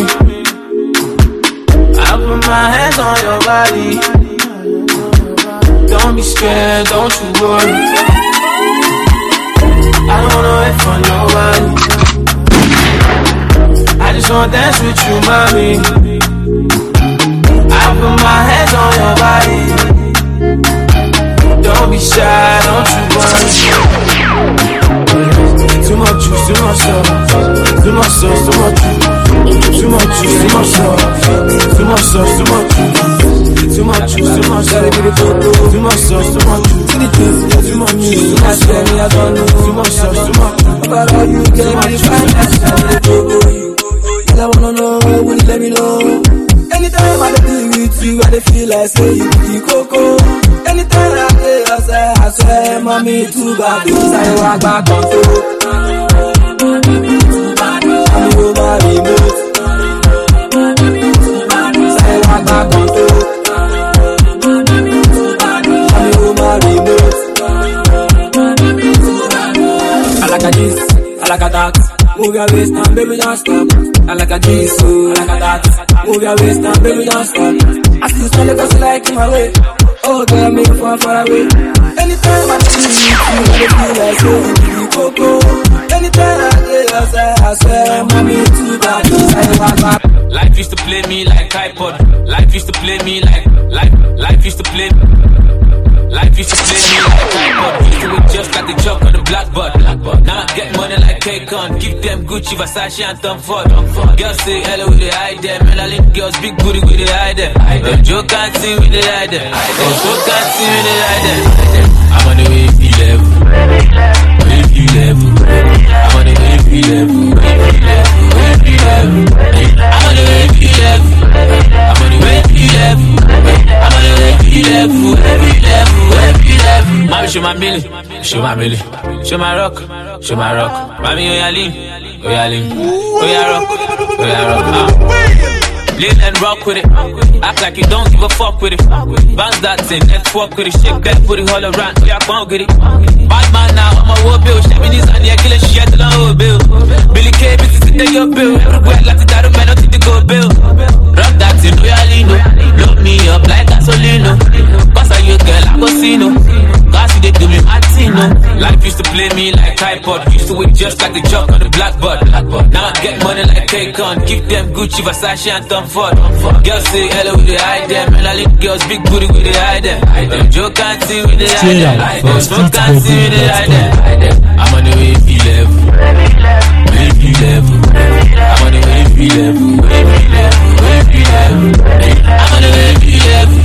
I put my hands on your body. Don't be scared, don't you worry. I don't wanna wait for nobody. I just wanna dance with you, mommy. I put my hands on your body. Don't be shy, don't you worry. Too much juice, too much sauce. Too much sauce, too much juice. Too much juice, too much sauce. Too much sauce, too much juice. Too much juice, too much sauce. Too much sauce, too much juice. Too much juice, too much sauce. Too much sauce, too much. But all you get me fine. All I wanna know, will you let me know? Anytime I be with you, I feel like say you be the coco. Anytime I play, I say, I swear, mommy, too bad. Because I walk back on foot. I'm over remote. Say walk back on foot. I'm over remote. I like a this, I like a that. Move your waist and baby don't stop. I like a this, oh, I like a that. Move your waist and baby don't stop. I see you smell it cause you like my way. Oh girl, make it far, far away. Anytime I see you, I feel like so you be coco. Anytime I get outside, I swear, mommy, too bad. I walk back. Life used to play me like iPod. Life used to play me like, life, life used to play me. Life used to play me like iPod. Used to look just like the chalk on the blackboard. Now I get money like K-Con. Give them Gucci, Versace and Tom Ford. Girls say hello with the hide them. Melanin girls big booty with the hide them. Them Joe can't see with the hide them. Them Joe can't see with the hide them. I'm on the wavy level. Wavy level. I'm on the wavy level. Wavy level. Wavy level. I'm on the wavy level. I'm on the wavy level. I'm on the wavy level. Wavy level. Mommy, show my milli, show my milli, show my rock, show my rock. Mommy, oh yeah, lean, oh yeah, lean, oh yeah, rock, oh yeah, rock. Uh. Lean and rock with it. Act like you don't give a fuck with it. Bounce that thing and fuck with it. Shake that booty all around, yeah, come on, get it. Bad man now, I'm a war bill. Shabby this and yeah, kill a shit till I whole bill. Billy K, bitches sit there, your bill. Everywhere like the dad, man, don't think they go bill. Rock that thing, oh yeah, lean, look me up like gasolino. Boss are you girl, I go see no. Cause you they do me Martino. Life used to play me like iPod. Used to wait just like the chalk on the blackboard. Now I get money like K-Con. Give them Gucci, Versace and Tom Ford. Girls say hello with the hide them. And I leave girls big booty with the hide them. Them Joe can't see with the hide them. Them Smoke can't see with the hide them. I'm on the wavy level. Wavy level. I'm on the wavy level. Wavy level. Wavy level. I'm on the wavy level.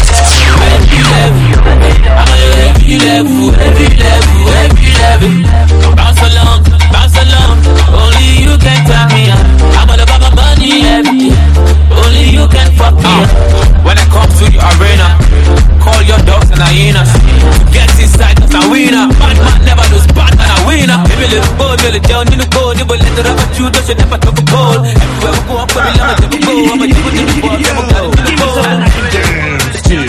Wavy level. I'm on the wavy level. Wavy level. Wavy level. Bounce along, bounce along. Only you can tell me I'm all about my money every day. Only you can fuck me up. When I come to the arena, call your dogs and hyenas. Get inside cause I'm winner. Bad man never lose, bad man a winner. If you live bold, you'll down in the gold. You will let the rubber shoot, you should never talk a goal. Everywhere we go, I'm coming, I'm a double go. I'm a double double ball, double got it in the goal. Dance to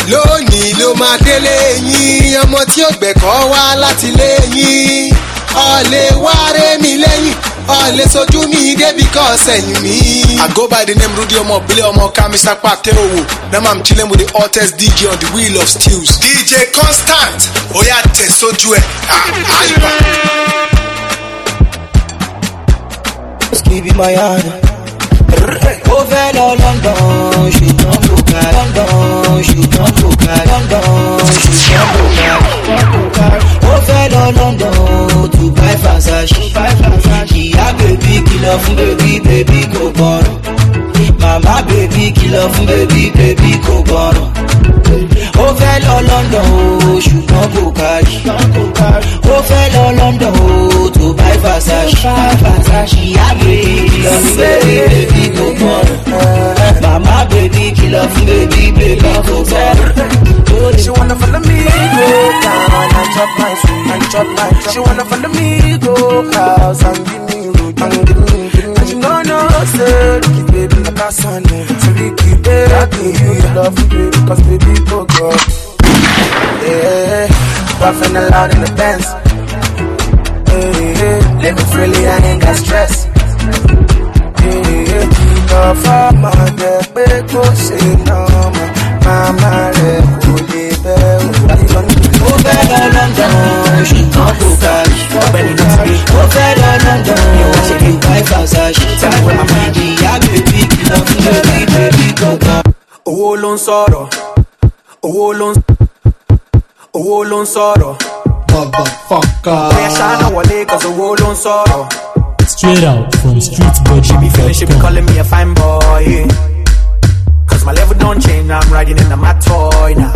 lónìí ló máa délé yín ọmọ tí ó gbẹ̀kọ́ wá láti lé yín ọ̀lẹ́ wá rẹ́ mi lẹ́yìn ọ̀lẹ́ sojú mi débi kọ́ sẹ́yìn mi. I go by the name Rudy Omo Bile Omo Kamisa Pateowo. Now I'm chilling with the hottest D J on the wheel of steels. D J Constant. Oya te soju e. Ah, aiba. Skip in my yard. Over London, she don't look at London, she don't look at London, she don't look at over London to buy Versace, buy Versace. Yeah, baby, kill off, baby, baby, go borrow. Mama, baby, kill off, baby, baby, go borrow. Over London, she don't go carry. Over London to buy Versace, buy Versace. Yeah, baby, kill off, baby, baby, go borrow. Mama, baby, kill off, baby, baby, go borrow. She wanna follow me, go down and chop my food and chop my chop. She wanna follow me, go house and give me root and give me, give me. And she know no say, keep baby like a son, so we keep it up to you. You love me, baby, cause baby go go. Yeah, buffing loud in the dance. Yeah, live me freely, I ain't got stress. Yeah, love for my girl, baby, go say no more. Mama, let go, baby. Over London, she can't go carry. Over London, you want to be by Versace. Tell me where my baby, yeah, baby, love me, baby, baby, go go. Owó ló ń sọ̀rọ̀, owó ló ń, owó ló ń sọ̀rọ̀. Motherfucker. Bóyá ṣáná wọlé, cause owó ló ń sọ̀rọ̀. Straight out from street She be feeling, she be calling me a fine boy, yeah. Cause my level don't change, I'm riding in my toy now.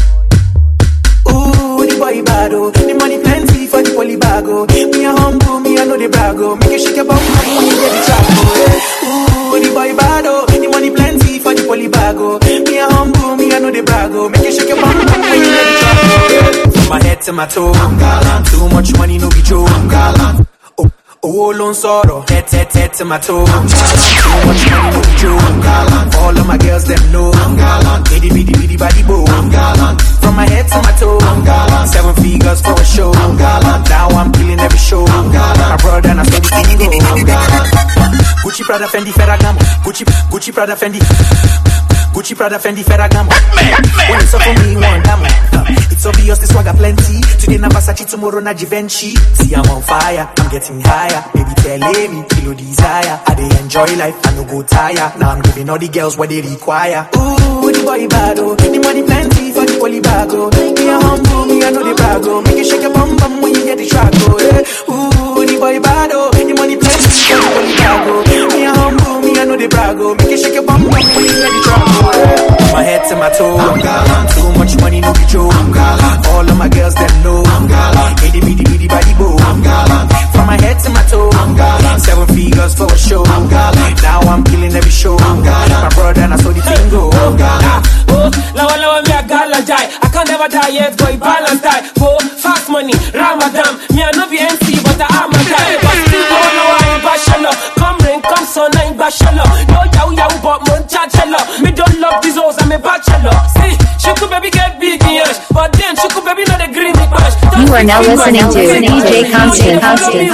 Ooh, the boy bad, oh. The money plenty for the poly bag, oh. Me a humble, me a know the brag, oh. Make you shake your bum, when you get the track, oh. Yeah. Ooh, the boy bad, oh. The money plenty for the poly bag, oh. Me a humble, me a know the brag, oh. Make you shake your bum, when you get the track, oh. Yeah. From my head to my toe, I'm gallant. Too much money, no be joke, I'm gallant. Owó ló ń sọ̀rọ̀, head, head, head to my toe. I'm gallant. Too much money, no be joke, I'm gallant. All of my girls, them know I'm gallant. Bitty, bitty, bitty, body, bow, I'm gallant. From my head to my toe, I'm gallant. Seven figures for a show, I'm gallant. Now I'm killing every show, I'm gallant. My brother and I saw the thing go, I'm gallant. Gucci, Prada, Fendi, Ferragamo. Gucci, Gucci, Prada, Fendi. Gucci, Prada, Fendi, Ferragamo. When it's up for me, one damn. It's obvious this swagger plenty. Today na Versace, tomorrow na Givenchy. See I'm on fire, I'm getting higher. Baby tell me, kilo desire. I dey enjoy life, I no go tire. Now I'm giving all the girls what they require. Ooh, the boy bad, oh. The money plenty for the poly bag, oh. Me a humble, me a know the brag, oh. Make you shake your bum bum when you get the track, oh. Yeah. Ooh, the boy bad, oh. The money plenty for the poly bag, oh. Me a humble, me a know the brag, oh. Make you shake your bum bum when you get the track, oh. Yeah. My head to my toe, I'm gallant. Too much money, no be joke, I'm gallant. All of my girls, them know I'm gallant. Itty bitty bitty body bow, I'm gallant. From my head to my toe, I'm gallant. Seven figures for a show, I'm gallant. Now I'm killing every show, I'm gallant. My brother and I saw the thing go, I'm gallant. Oh, lawa lawa me a gala die. I can never die yet, boy balance die. Oh, fast money, Ramadan. Me a no be M C, but I am a guy. But still, oh no, I ain't bachelor. Come rain, come sun, I ain't bachelor. No yow yow, but mon chachela. Me don't love these hoes, I'm a bachelor. See, she could baby get big yes, but then she could baby not a green pass. You are now listening to D J Constant. Constant.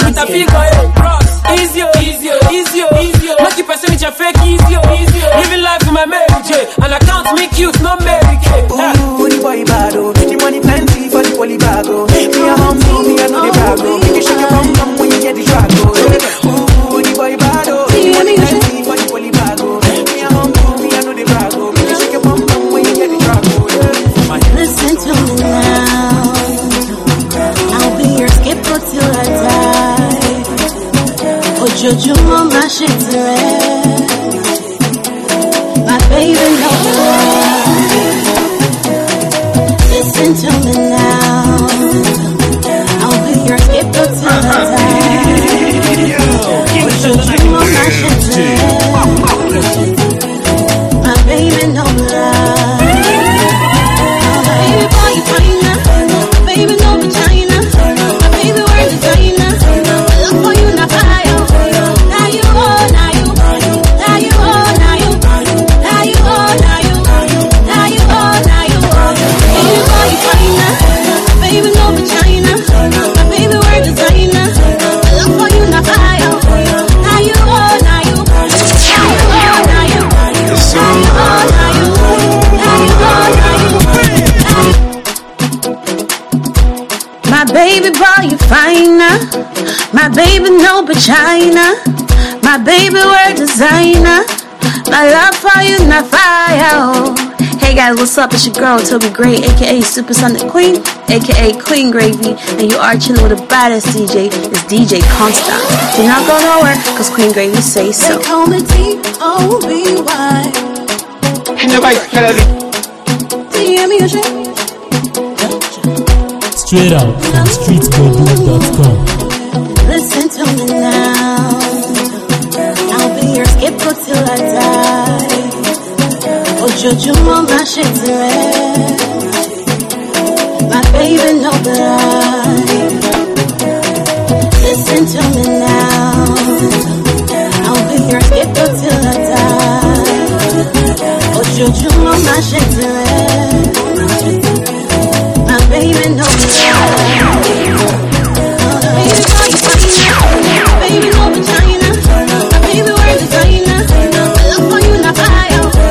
Easier, easier, easier, easier. Lucky person with your fake easier, easier. Living life with my Mary J, and I can't make use no Mary K. Ooh, the boy bad, oh. The money plenty for the poly bag, oh. Me a humble, me a know the brag, oh. Make you shake your bum bum when you get the track, oh. Ooh, the boy bad, oh. The money plenty for the poly bag, oh. Me a humble, me a know the brag, oh. Make you shake your bum bum when you get the track, oh. Listen to me now. I'll be your skipper till I die. Ojoojúmọ́ má ṣe tirẹ̀. My baby knows love. Listen to me now. I'll be your skipper till I die. Ojoojúmọ́ má ṣe tirẹ̀. My baby knows love. Baby boy, China. Baby no China. My baby wear designer. Look for you na fire. Now you oh, now you. Now you oh, now you. Now you oh, now you. Now you oh, now you. baby boy, you finer. My baby, no vagina. My baby, we're designer. My love for you, not fire. Oh. Hey guys, what's up? It's your girl, Toby Gray, aka Supersonic Queen, aka Queen Gravy, and you are chilling with the baddest D J. It's D J Constant. Do not go nowhere, cause Queen Gravy say so. They call me T O B Y. Do you hear me, Ocean? Straight out from street body dot com. Listen to me now. I'll be your scapegoat till I die. Ojoju my shit to red. My baby know that I. Listen to me now. I'll be your scapegoat till I die. Ojoju my shit to red. My baby know that I. Baby, why you fighting? Baby, no vagina. My baby, we're designer. I love for you, not fire.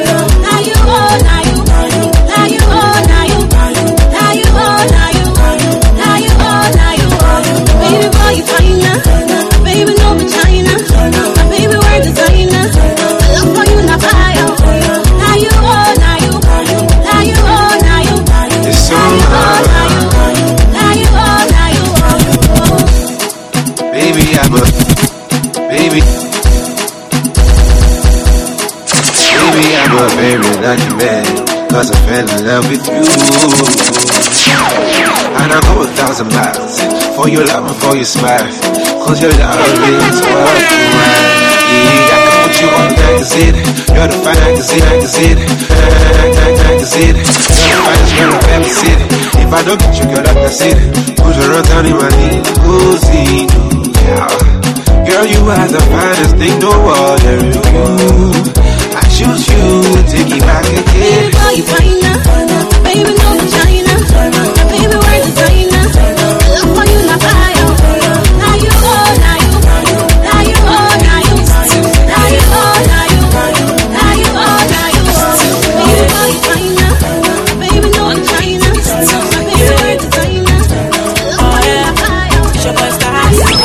That you made, cause I fell in love with you. And I go a thousand miles for your love and for your smile, cause your love is what you want. Yeah, I can put you on the magazine. You're the fine magazine, magazine, magazine. You're the finest girl I've ever seen. If I don't get you, girl, that's it. Put your run down in my knee, Uzi, yeah. Girl, you are the finest thing, no other you. I choose you, take it back again. Baby, boy, you finer. Baby, no vagina. My baby, we're designer. I love for you, not fire. Now you, oh, now you. Now you, oh, now you. Now you, oh, now you. Now you, oh, now you. Baby, boy, you finer. Baby, no vagina. My baby, we're designer. I love for you, not fire. Now you, oh, now you.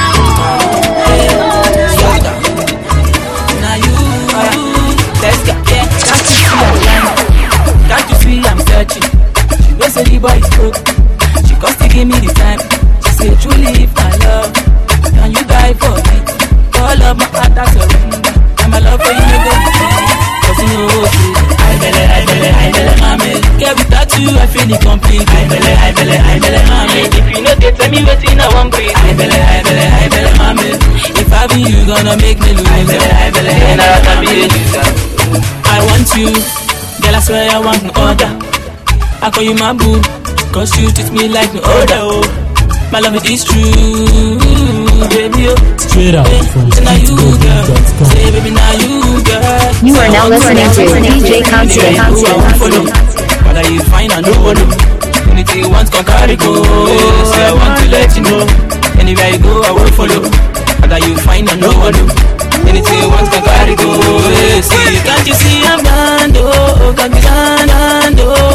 Say the boy is broke. She cost to give me the time. She said, truly, if I love, can you die for me? All of my heart, that's a ring. And my love for you, no go to cause you know, I belle, I belle, I belle, mame. Girl, without you, I feel incomplete. I belle, I belle, I belle, mame. If you know, they tell me what's in a one breathe. I belle, I belle, I belle, mame. If I be you, gonna make me lose. I belle, I belle, and I can be a loser. I want you, girl, I swear I want no other. I call you my boo, cause you treat me like no other, oh. My love is true, baby, oh. Straight out from street body dot com. Say, baby, now you, girl. You are now listening to D J Constant. Whether you find a no one, anything you want, can carry go. Say, I want to let you know. Anywhere you go, I will follow. Whether you find a no one, anything you want, can carry go. See, can't you see I'm blind, oh, can't you blind, oh.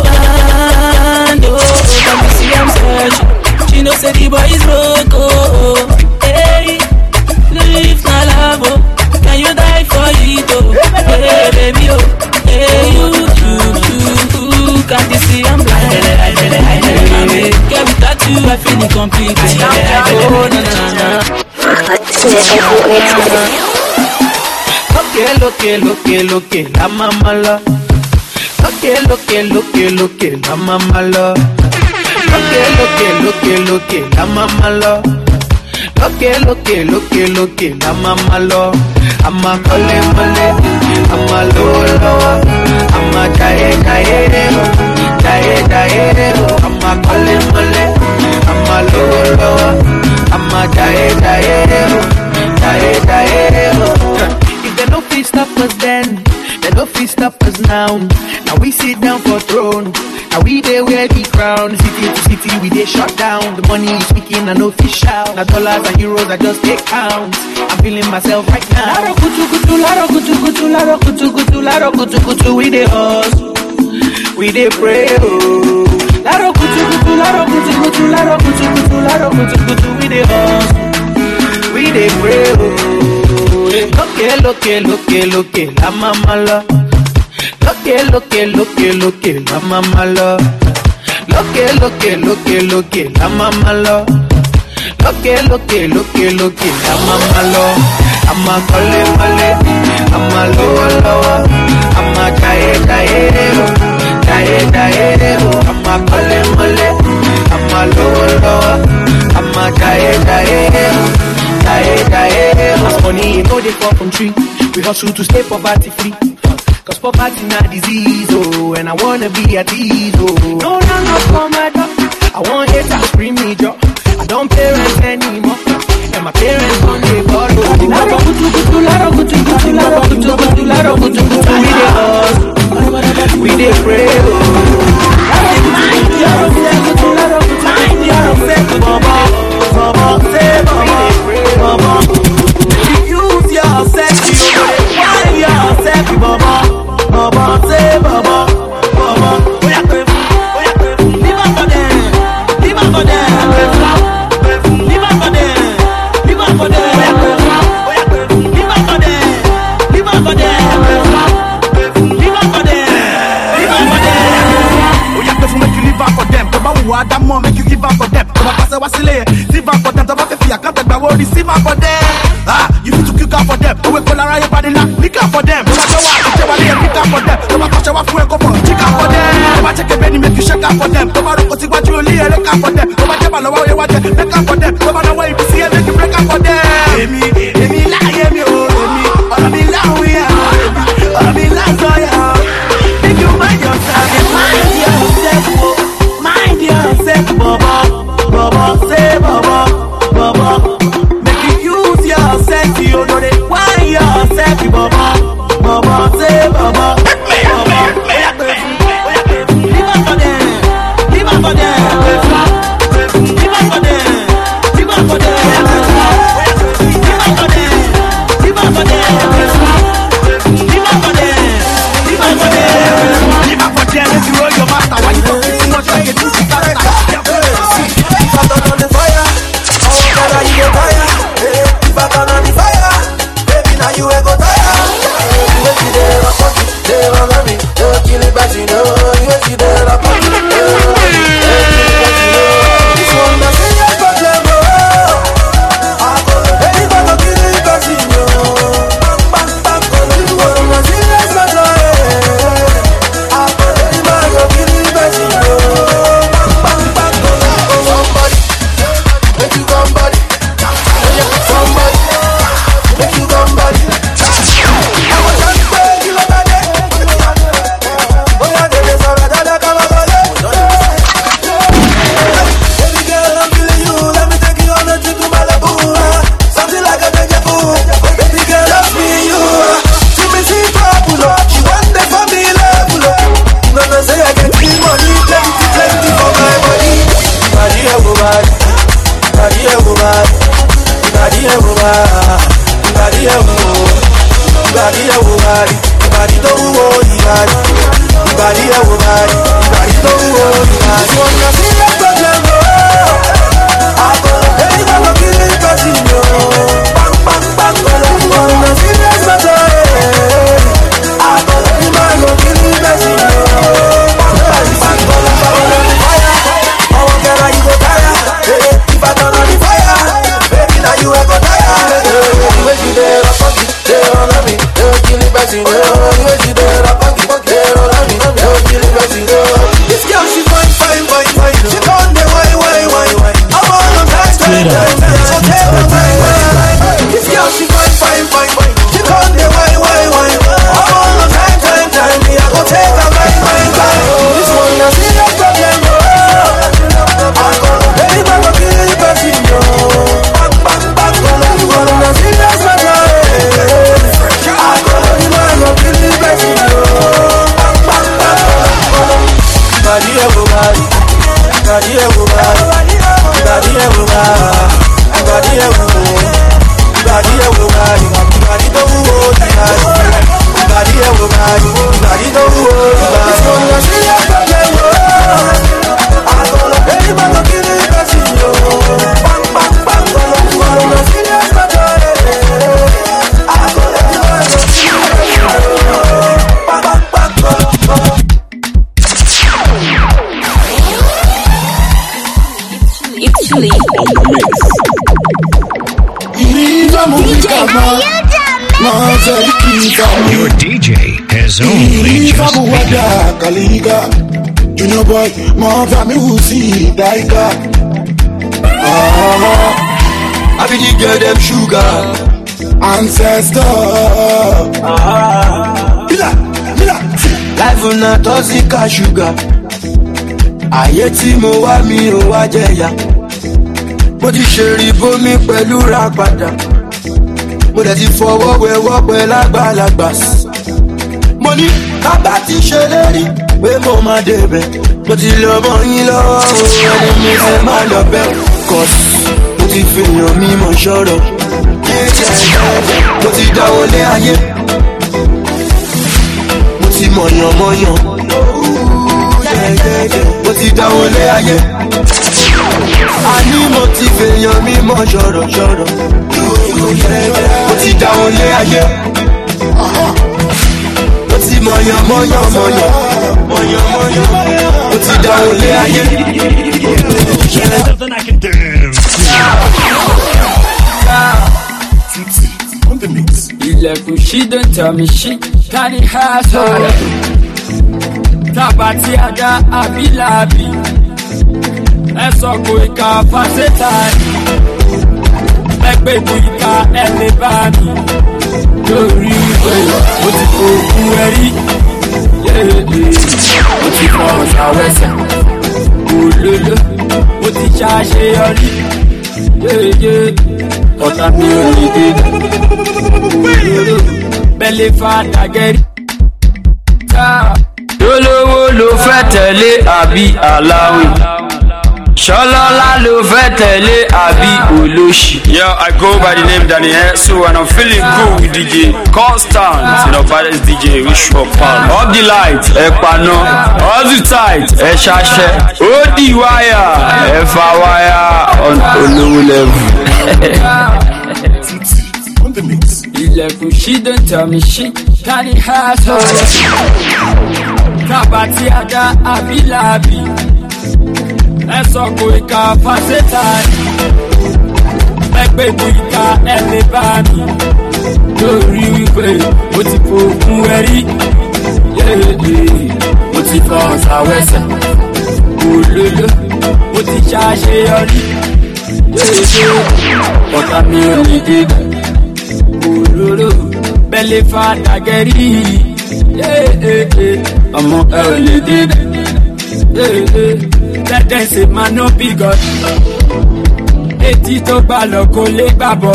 I'm searching. She knows that the boy is broke, oh. Hey, if not love, oh, can you die for it, oh? Hey, baby, oh. Hey, you, you, you, can't you see I'm blind? I tell it, I tell it, mommy. Girl, without you, I feel incomplete. I tell it, I tell it, oh, na, na, na. Look, look, look, look, la mama la. Look, look, look, look, la mama la. Look, look, look, look, la mama lo. Look, look, look, look, la mama lo. I'm a cole mole, I'm a low low, I'm a jaye jaye, jaye jaye. I'm a cole mole, I'm a low low, I'm a jaye jaye, jaye jaye. If they no fit stop us then, they no fit stop us now. Now we sit down for throne. Now we there wear the crown. City to city we they shut down. The money is speaking and no fish out. Now dollars and euros I just take count. I'm feeling myself right now. Laro kutu kutu, laro kutu kutu, laro kutu kutu, laro kutu kutu. We they hustle, we they pray. Oh, laro kutu kutu, laro kutu kutu, laro kutu kutu, laro loke, loke, loke, la mama lo. Loke, loke, loke, loke, la mama lo. Loke, loke, loke, loke, la mama lo. Loke, loke, loke, loke, la mama lo. I'ma call it, call it. I'ma lower, lower. I'ma jaye, jaye, jaye, jaye. I'ma call it, call it. I'ma lower, lower. I'ma jaye, jaye, jaye, jaye. As money, you know they fall from tree. We hustle to stay poverty free. Cause poverty not disease, oh. And I wanna be at ease, oh. No, no, no, for my dog. I want it to bring me joy. I don't parent anymore. And my parents on the ball. Laro kutu kutu, laro kutu kutu, laro kutu kutu, laro kutu kutu. We dey hustle, we dey pray, oh. Mind yourself, kutu, laro kutu, mind yourself, baba, baba, say baba, baba. Use yourself, you know they mind yourself, baba, baba, say baba, baba. Oya kwe, oya kwe, live up for them, live up for them. That more make you give up for them. Come on, pass a wasile. Give up for them. Don't have to fear. Can't take my word. Receive up for them. Ah, you need to kick up for them. Don't wait for Lara. Your body now. Pick up for them. Don't have to watch. Don't have to pick up for them. Don't have to watch. Don't have to pick up for them. Don't have to check a penny. Make you shake up for them. Don't have to see what you only look up for them. Don't have to follow what you want to make up for them. Don't have to wait to see it. Make you break up for them. Amy, Amy, lie, Amy, oh, Amy. All of me lie, we are. All of me lie, so yeah. Make you mind yourself. Mind yourself, oh. Mind yourself, Baba, Baba, say Baba, Baba. Make you use yourself, you know they why yourself, Baba, Baba, say Baba, Baba. Live up for them, live up for them, live up for them, live up for them, live up for them, live up for them, live up for them, live up for them, live up for them. If you roll your master, why you talking too much like a two star? officially on the mix. Your D J has only just begun. You know, boy, my family will see Daika. Ah, I be the girl them sugar ancestor. Ah, mila, mila. Life will not toxic sugar. Ayé tí mo wá mi ò wá jẹ̀yà. Mo ti ṣèrí bómi pẹ̀lú ra padà. Mo dẹ̀ ti fọwọ́ wẹ̀wọ́ pẹ̀lú àgbàlagbà. Mo ní bàbá ti ṣèlérí pé mo máa débẹ̀. Mo ti lọ mọ́ yín lọ́wọ́ ẹni mi fẹ́ máa lọ bẹ́ẹ̀. Cause mo ti fèèyàn mi mọ̀ ṣọ́rọ̀. Mo ti dáwọ́lé ayé. Mo ti mọ̀yàn mọ̀yàn. Mo ti dáwọ́lé ayé. Àní mo ti fèèyàn mi mọ̀ ṣọ́rọ̀ ṣọ́rọ̀. Mo ti dáwọ́lé ayé. Mo ti mọ̀yàn mọ̀yàn mọ̀yàn. Mọ̀yàn mọ̀yàn. Mo ti dáwọ́lé ayé. There's nothing I can do. On the mix. Ilẹ̀kùn she don't tell me she carry her soul. Tabati ada abilabi. Ẹ sọ kò ìka pàṣẹta. Ẹgbẹ́ ìbò ìka ẹlẹ́ bá mi. Lórí ìwé mo ti kó òkú ẹrí. Mo ti kọ́ ọ̀sàwẹ̀sẹ̀. Olólo mo ti ṣàṣeyọrí. Ọ̀tá mi ò ní dé. Bẹ́lẹ̀ fàdà gẹ̀rí. Olówó ló fẹ́ tẹ̀lé àbí aláwìn. Ṣọlọ́lá ló fẹ́ tẹ̀lé àbí olóṣì. Yo, I go by the name Danny Hesu and I'm feeling good with D J Constant. You know, baddest D J, wish you a pal. Up the light, ẹ paná. All the tight, ẹ ṣaṣẹ. Ó di wáyà, ẹ fa wáyà on olówó level. On the mix. Ilẹ̀kùn she don't tell me she carry her soul. Tabati ada abilabi. Ẹ sọ kò ìka pàṣẹta. Ẹgbẹ́ ìbò ìka ẹlẹ́ bá mi. Lórí wípé mo ti fòkun ẹrí. Mo ti kọ́ ọ̀sàwẹ̀sẹ̀. Olólo mo ti ṣàṣeyọrí. Ọ̀tá mi ò ní débẹ̀. Olóró bẹ́lẹ̀ fàdà gẹ̀rí. Ọmọ ẹ ò lè débẹ̀. Let them say man no be God. Etí tó gbà lọ kó lè gbà bọ̀.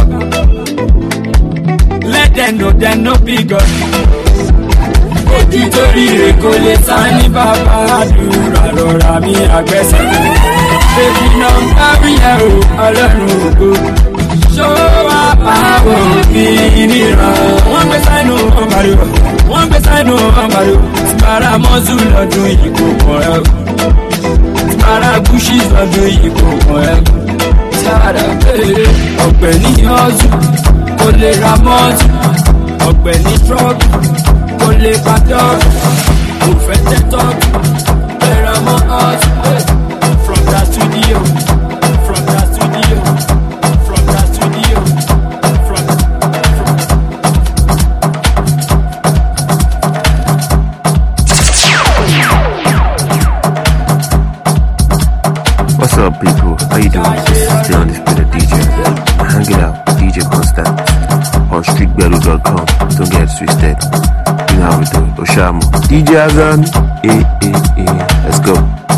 Let them know them no be God. Ojú tó ríre kó lè sá ní bàbá àdúrà rọra mi àgbẹ̀sẹ̀. Bébí náà ń kárí ẹ̀ o, ọlọ́run ògo. Ṣó wá pàwọ̀ mi níran. Wọ́n gbé sáínù ọmọdé o, wọ́n gbé sáínù ọmọdé o. Tìmọ̀ra mọ́sù lọ́dún ìkó kan ẹ̀ o. Tìmọ̀ra gúúsì lọ́dún ìkó kan ẹ̀ o. Sára péré ọ̀pẹ̀ ní ọ̀zù kò lè ra mọ́tò. Ọ̀pẹ̀ ní trọ́ọ̀kì kò lè bá dọ́ọ̀kì. Kò fẹ́ tẹ́ tọ́ọ̀kì bẹ̀rẹ̀ mọ́ ọ̀zù. From that studio, from that studio, from that studio, from What's up, people? How you doing? This is the Undisputed D J. I'm hanging out with D J Constant on street bello dot com. Don't get it twisted. You know how we do it. Oshamo. D J Azan. Eh, eh, eh. Let's go.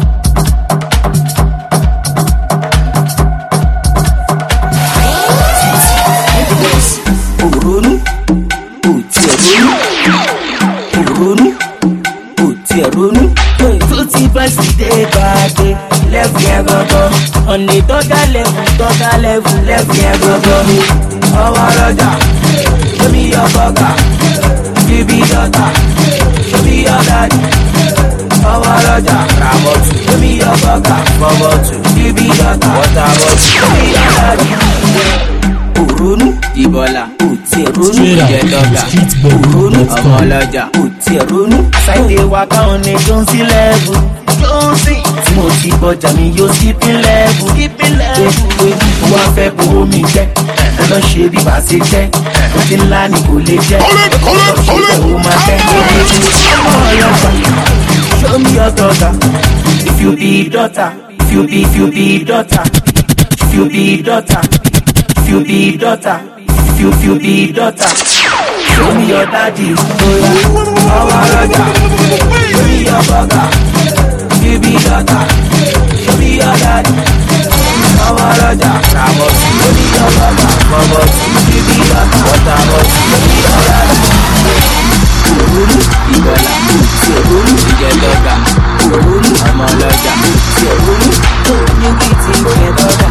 Òrónú, òtí ẹ̀rónú, òrónú, òtí ẹ̀rónú. Tó ti bá sí dé bàdé, lẹ́fù yẹn gangan. Ọ̀nà tọ́gá lẹ́fù tọ́gá lẹ́fù lẹ́fù yẹn gangan. Ọwọ́ ọlọ́jà, ṣóbi yọ bọ́gà, bíbí dọ́tà, ṣóbi yọ dájú. Ọwọ́ ọlọ́jà, ràbọ̀tù, ṣóbi yọ bọ́gà, bọ́bọ̀tù, bíbí dọ́tà, wọ́tàbọ̀tù, ṣóbi yọ dájú. Òrónú ìbọ̀là òtí ẹ̀rónú ìjẹ̀dọ̀gà òrónú ọmọ ọlọ́jà òtí ẹ̀rónú. Sáìdé wa káwọn ní tó ń sí lẹ́ẹ̀bù Jonesy. Tí mo ti gbọ́jà mi yóò skipping level. Skipping level. Tó wá fẹ́ bowó mi jẹ́. Ẹ lọ ṣe bí bá ṣe jẹ́. Ó ti ńlá ni kò lè jẹ́. Ọ̀ṣọ́gbẹ̀ ó máa tẹ́. Ọmọ ọlọ́pàá. Show me your daughter. If you be daughter. If you be, if you be daughter. If you be daughter. If you be daughter. If you, if you be daughter. Show me your daddy. Ọmọ ọlọ́jà. Show me your brother. If you be daughter. Show me your daddy. Ọmọ ọlọ́jà. Show me your brother. If you be daughter. Show me your daddy. Òwúrú ìgbọ̀lá tí òwúrú ìjẹ́dọ́gà. Òwúrú ọmọ ọlọ́jà tí òwúrú níbi tí ìjẹ́dọ́gà.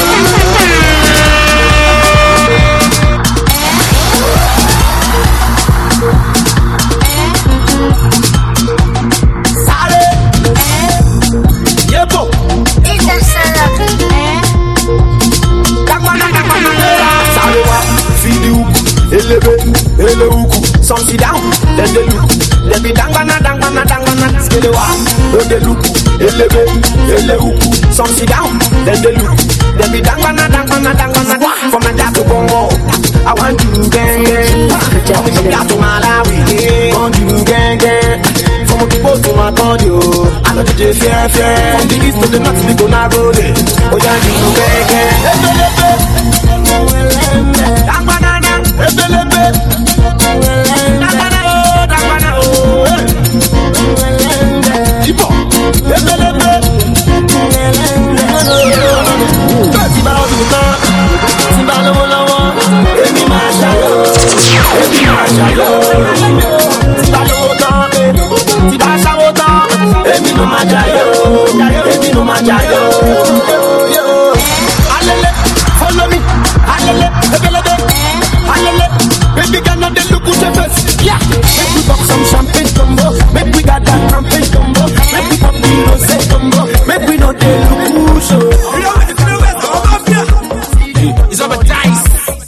Sáré yébò. Ìjà sára. Kápáná kápáná lera. Sáré wá fìdí ukù elébé ele ukù. Some sit down, then they look. They be dangana, dangana, dangana. Skele wa, then they look. Elebe, ele uku. Some sit down, then they look. They be dangana, dangana, dangana. From Naija to Congo, I want you gang gang. From Ethiopia to Malawi, I want you gang gang. From Okibo to Makodio, I know you dey fear fear. From the east to the north, we gonna roll it. Oh yeah, you gang gang. Ebelebe, dangana, ebelebe. Follow me, alele, ebelebe, alele, baby girl, no dey look who's the best. Yeah, make we pop some champagne combo, make we got that champagne combo, make we pop the rosé combo, make we no dey look who's so. It's over dice.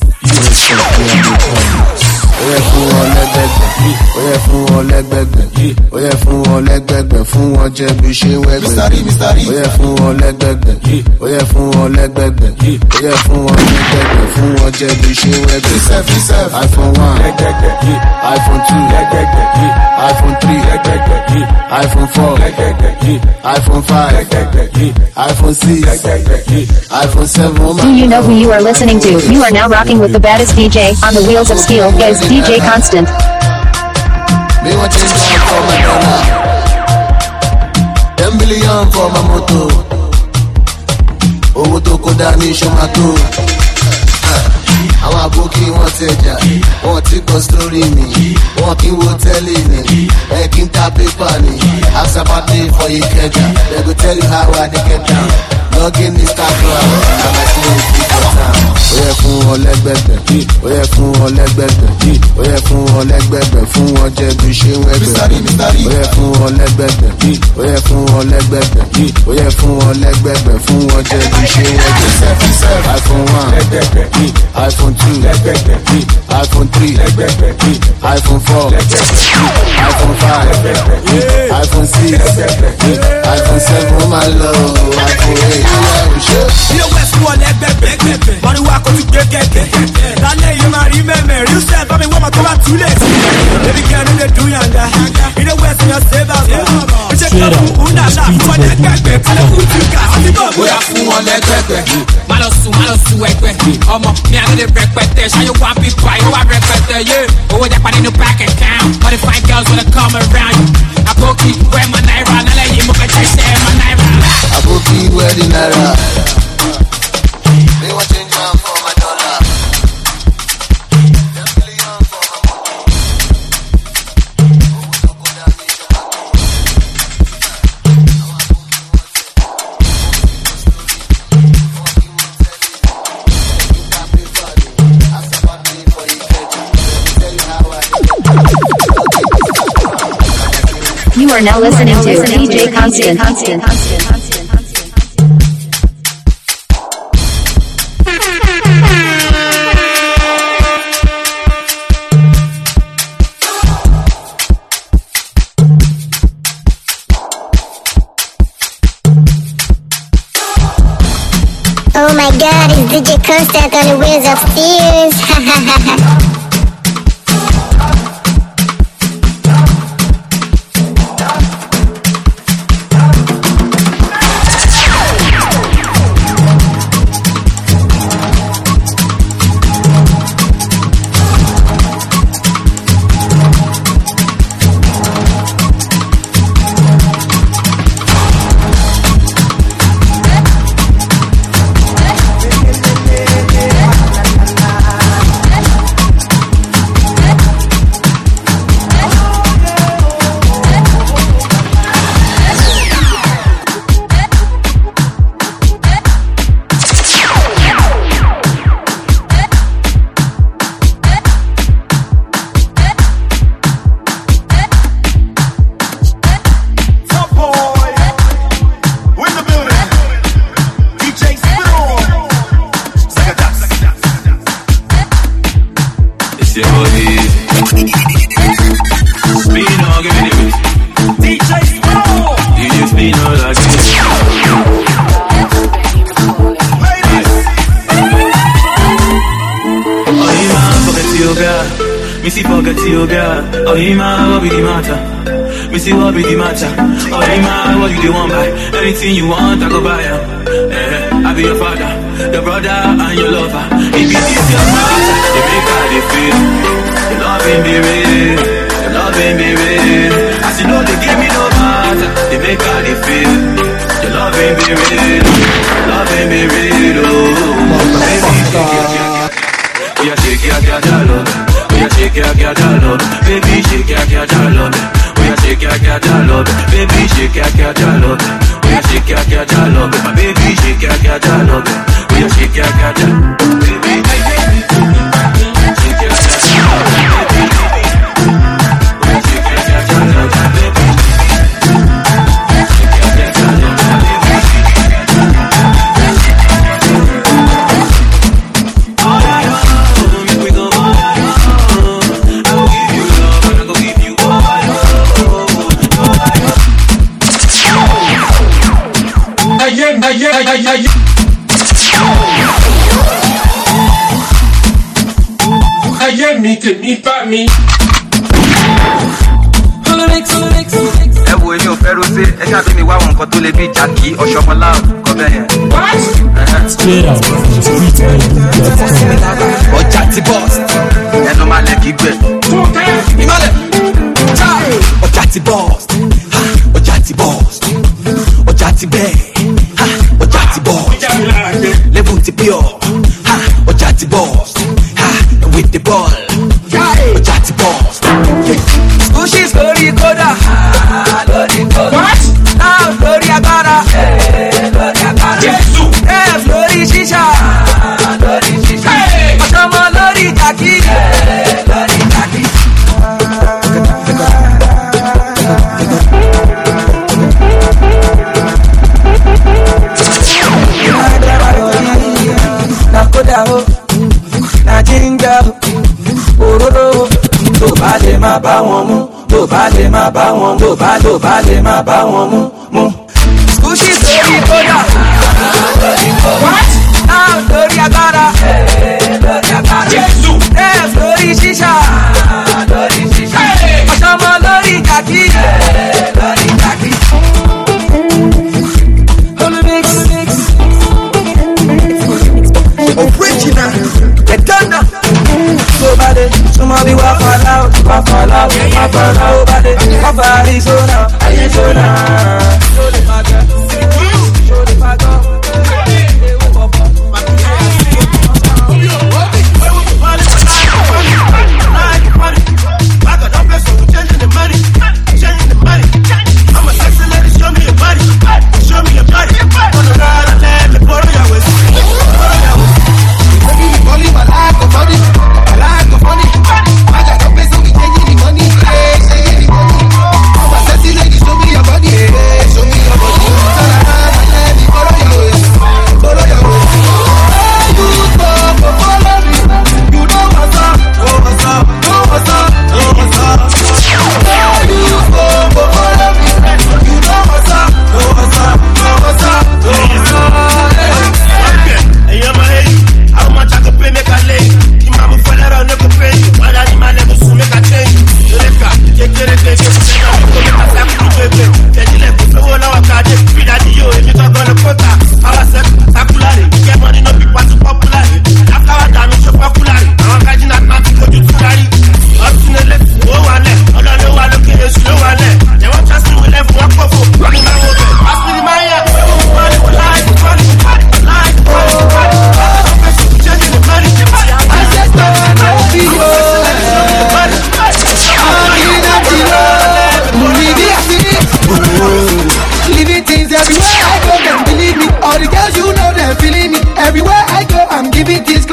Oye fún wọn lẹ́gbẹ̀gbẹ̀, oye fún wọn lẹ́gbẹ̀gbẹ̀, oye fún wọn lẹ́gbẹ̀gbẹ̀, fún wọn jẹ́ bí ṣe wẹ́gbẹ̀. Oye fún wọn lẹ́gbẹ̀gbẹ̀, oye fún wọn lẹ́gbẹ̀gbẹ̀, oye fún wọn lẹ́gbẹ̀gbẹ̀, fún wọn jẹ́ bí ṣe wẹ́gbẹ̀. iPhone one, iPhone two, iPhone three, iPhone four, iPhone five, iPhone six, iPhone seven. Do you know who you are listening to? You are now rocking with the baddest D J on the wheels of steel. Is D J Constant. Me want change down for my dollar, ten billion for my moto. Owó tó kó dání ṣọmátó. Àwọn àbókí wọn tẹjà, wọn ti kọ sórí mi, wọn kì í wo tẹ́lẹ̀ ni, ẹ kì í ta pépà ni. Ask about me for Ikeja, they go tell you how I dey get down. Log in Instagram, and I see you people down. Oye fún wọn lẹ́gbẹ̀gbẹ̀, oye fún wọn lẹ́gbẹ̀gbẹ̀, oye fún wọn lẹ́gbẹ̀gbẹ̀, fún wọn jẹ́ bí ṣe wẹ́gbẹ̀. Oye fún wọn lẹ́gbẹ̀gbẹ̀, oye fún wọn lẹ́gbẹ̀gbẹ̀, oye fún wọn lẹ́gbẹ̀gbẹ̀, fún wọn jẹ́ bí ṣe wẹ́gbẹ̀. iPhone one, iPhone two, iPhone three, iPhone four, iPhone five, iPhone six, iPhone seven, my love, iPhone eight, ilé west wọ lẹ́gbẹ̀gbẹ̀ wọ́n ní wá kó tún gbé gẹ́gẹ́ lálẹ́ yìí máa rí mẹ́mẹ́ rí sẹ́ẹ̀ bá mi wọ́n máa tó bá túlẹ̀ sí baby girl ní lè dùn yànga ilé west yẹn ṣe bá bọ̀ iṣẹ́ kan fún unala fún wọn lẹ́gbẹ̀gbẹ̀ kálẹ̀ kú ti kà á ti bọ̀ bóyá fún wọn lẹ́gbẹ̀gbẹ̀. má lọ sùn má lọ sùn ẹgbẹ́ ọmọ mi àti lè rẹpẹtẹ ṣáyé wá bí pa yóò wá rẹpẹtẹ yé owó jẹ́ padà nínú bank account money fine girls wanna come around you àbókí wẹ́ẹ́ mọ náírà lálẹ́ yìí mo fẹ́ jẹ́ ṣẹ́ mọ náírà. àbókí wẹ́ẹ́ di náírà. They want change down for my dollar. ten billion for my moto. You are now listening to D J Constant. Constant. God, it's D J Constant on the wheels of steel. Ha ha ha ha. Missy forget you, girl. Oh, Ima, what be the matter? Missy, what be the matter? Oh, Ima, what you do want buy? Anything you want, I go buy ya. Eh, I be your father, your brother, and your lover. If it is your matter, you make how they feel. Your loving be real, your loving be real. As you know, they give me no matter, they make how they feel. Your loving be real, your loving be real. Oh, baby, shake ya, ya, ya, love. Oya shake ya, ya, ya, love. Baby, shake ya, ya, ya, love. Oya shake ya, ya, ya, love. Baby, shake ya, ya, ya, love. Oya shake ya, ya, ya, love. My baby, shake ya, ya, ya, love. Oya shake ya, ya, ya, baby. Shake ya, ya, ya, love. Oya shake ya, ya, ya, love. Baby. Ayé mi tèmi bá mi. Ẹ wo èmi ò fẹ́ rosé, ẹ ṣáà bí mi wá àwọn nǹkan tó lè bí jàkí ọ̀ṣọ́mọlá kọ́ bẹ́ẹ̀ yẹn. Straight out from street dot com. Ọjà ti bọ́ọ̀sì, ẹnu máa lẹ̀ kí gbẹ. Ìmọ̀lẹ̀, ọjà ti bọ́ọ̀sì, ọjà ti bọ́ọ̀sì, ọjà ti bẹ́ẹ̀, ọjà ti bọ́ọ̀sì, level ti pure, ọjà ti bọ́ọ̀sì, with the ball, ọjà ti bọ́ọ̀sì. Squishy lórí kódà, lórí kódà. Now lórí agbára, lórí agbára. F lórí ṣíṣà, lórí ṣíṣà. Ọ̀ṣọ́mọ lórí jàkí, lórí jàkí. Na kódà o, na jíńjà o, òróró o. Tó bá lè má bá wọn mú, tó bá lè má bá wọn mú, tó bá tó bá lè má bá wọn mú mú. Squishy lórí kódà, lórí kódà. Now lórí agbára, lórí agbára. F lórí ṣíṣà, lórí ṣíṣà. Ọ̀ṣọ́mọ lórí jàkí, lórí jàkí. Olumix, original, Redonna. Tó bá dé, súnmọ́ bí wà fàlà ó, wà fàlà ó, wà fàlà ó bá dé. Wà fà Arizona, Arizona. Ṣó lè má gbẹ, ṣó lè má gbọ́. Money, I like the money. I got no peso, we changing the money. Hey, hey,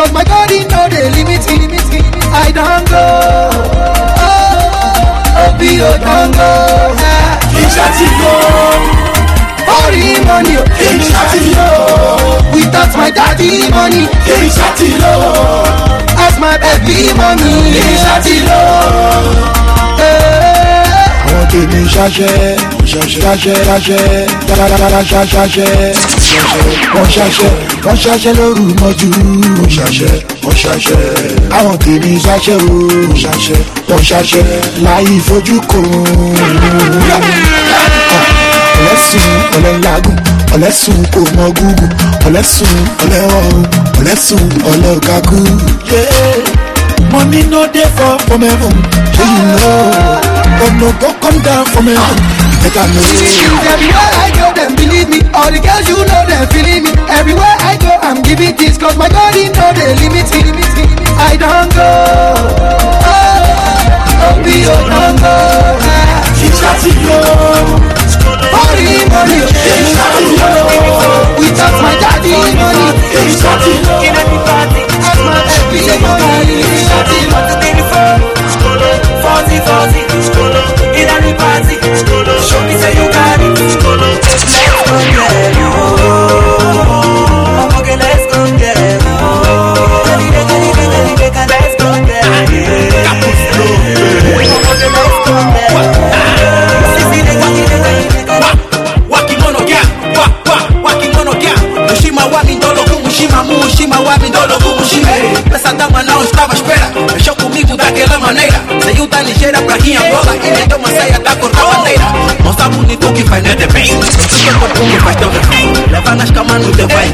cause my God he know they limit me, limit me. I don't go, oh, oh, be your don't go. Inshatilo, hurry money, Inshatilo. Without my daddy money, Inshatilo. As my baby money, Inshatilo. Àwọn tèmi ṣaṣẹ́, ṣaṣẹ́, ṣaṣẹ́, ṣaṣẹ́, ṣaṣẹ́, wọ́n ṣaṣẹ́, wọ́n ṣaṣẹ́ lóru mọ́jú, wọ́n ṣaṣẹ́, wọ́n ṣaṣẹ́. Àwọn tèmi ṣaṣẹ́ o, wọ́n ṣaṣẹ́, wọ́n ṣaṣẹ́, láì fojú kò. Ọ̀lẹ́sùn ọ̀lẹ́lágùn, ọ̀lẹ́sùn kò mọ gúgù, ọ̀lẹ́sùn ọ̀lẹ́wọ̀n, ọ̀lẹ́sùn ọ̀lẹ́kàkú. Money no dey fall from heaven, so you know. But no go come down from heaven, better know. Everywhere I go, them believe me. All the girls you know, them feeling me. Everywhere I go, I'm giving this, cause my God, he know they limit me, limit me. I don't go, oh, oh, be your don't go. Inshatilo, money, money, Inshatilo. Without my daddy money, Inshatilo. As my baby money, Inshatilo. forty, forty, in every party, show me say you got it. Let's go get you. Okay, let's go get you. Let's go get you. Walking on a gap, walk, walk, walking on a gap. Mushima wami ndolo kumushima, mushima wami ndolo kumushime. Pesa dama não estava à espera, mexeu comigo daquela maneira. Saiu da ligeira pra rinha bola e me deu uma saia da cor da bandeira. Mostra bonito que faz nada bem, não fica com como faz teu bem. Leva nas camas no teu vai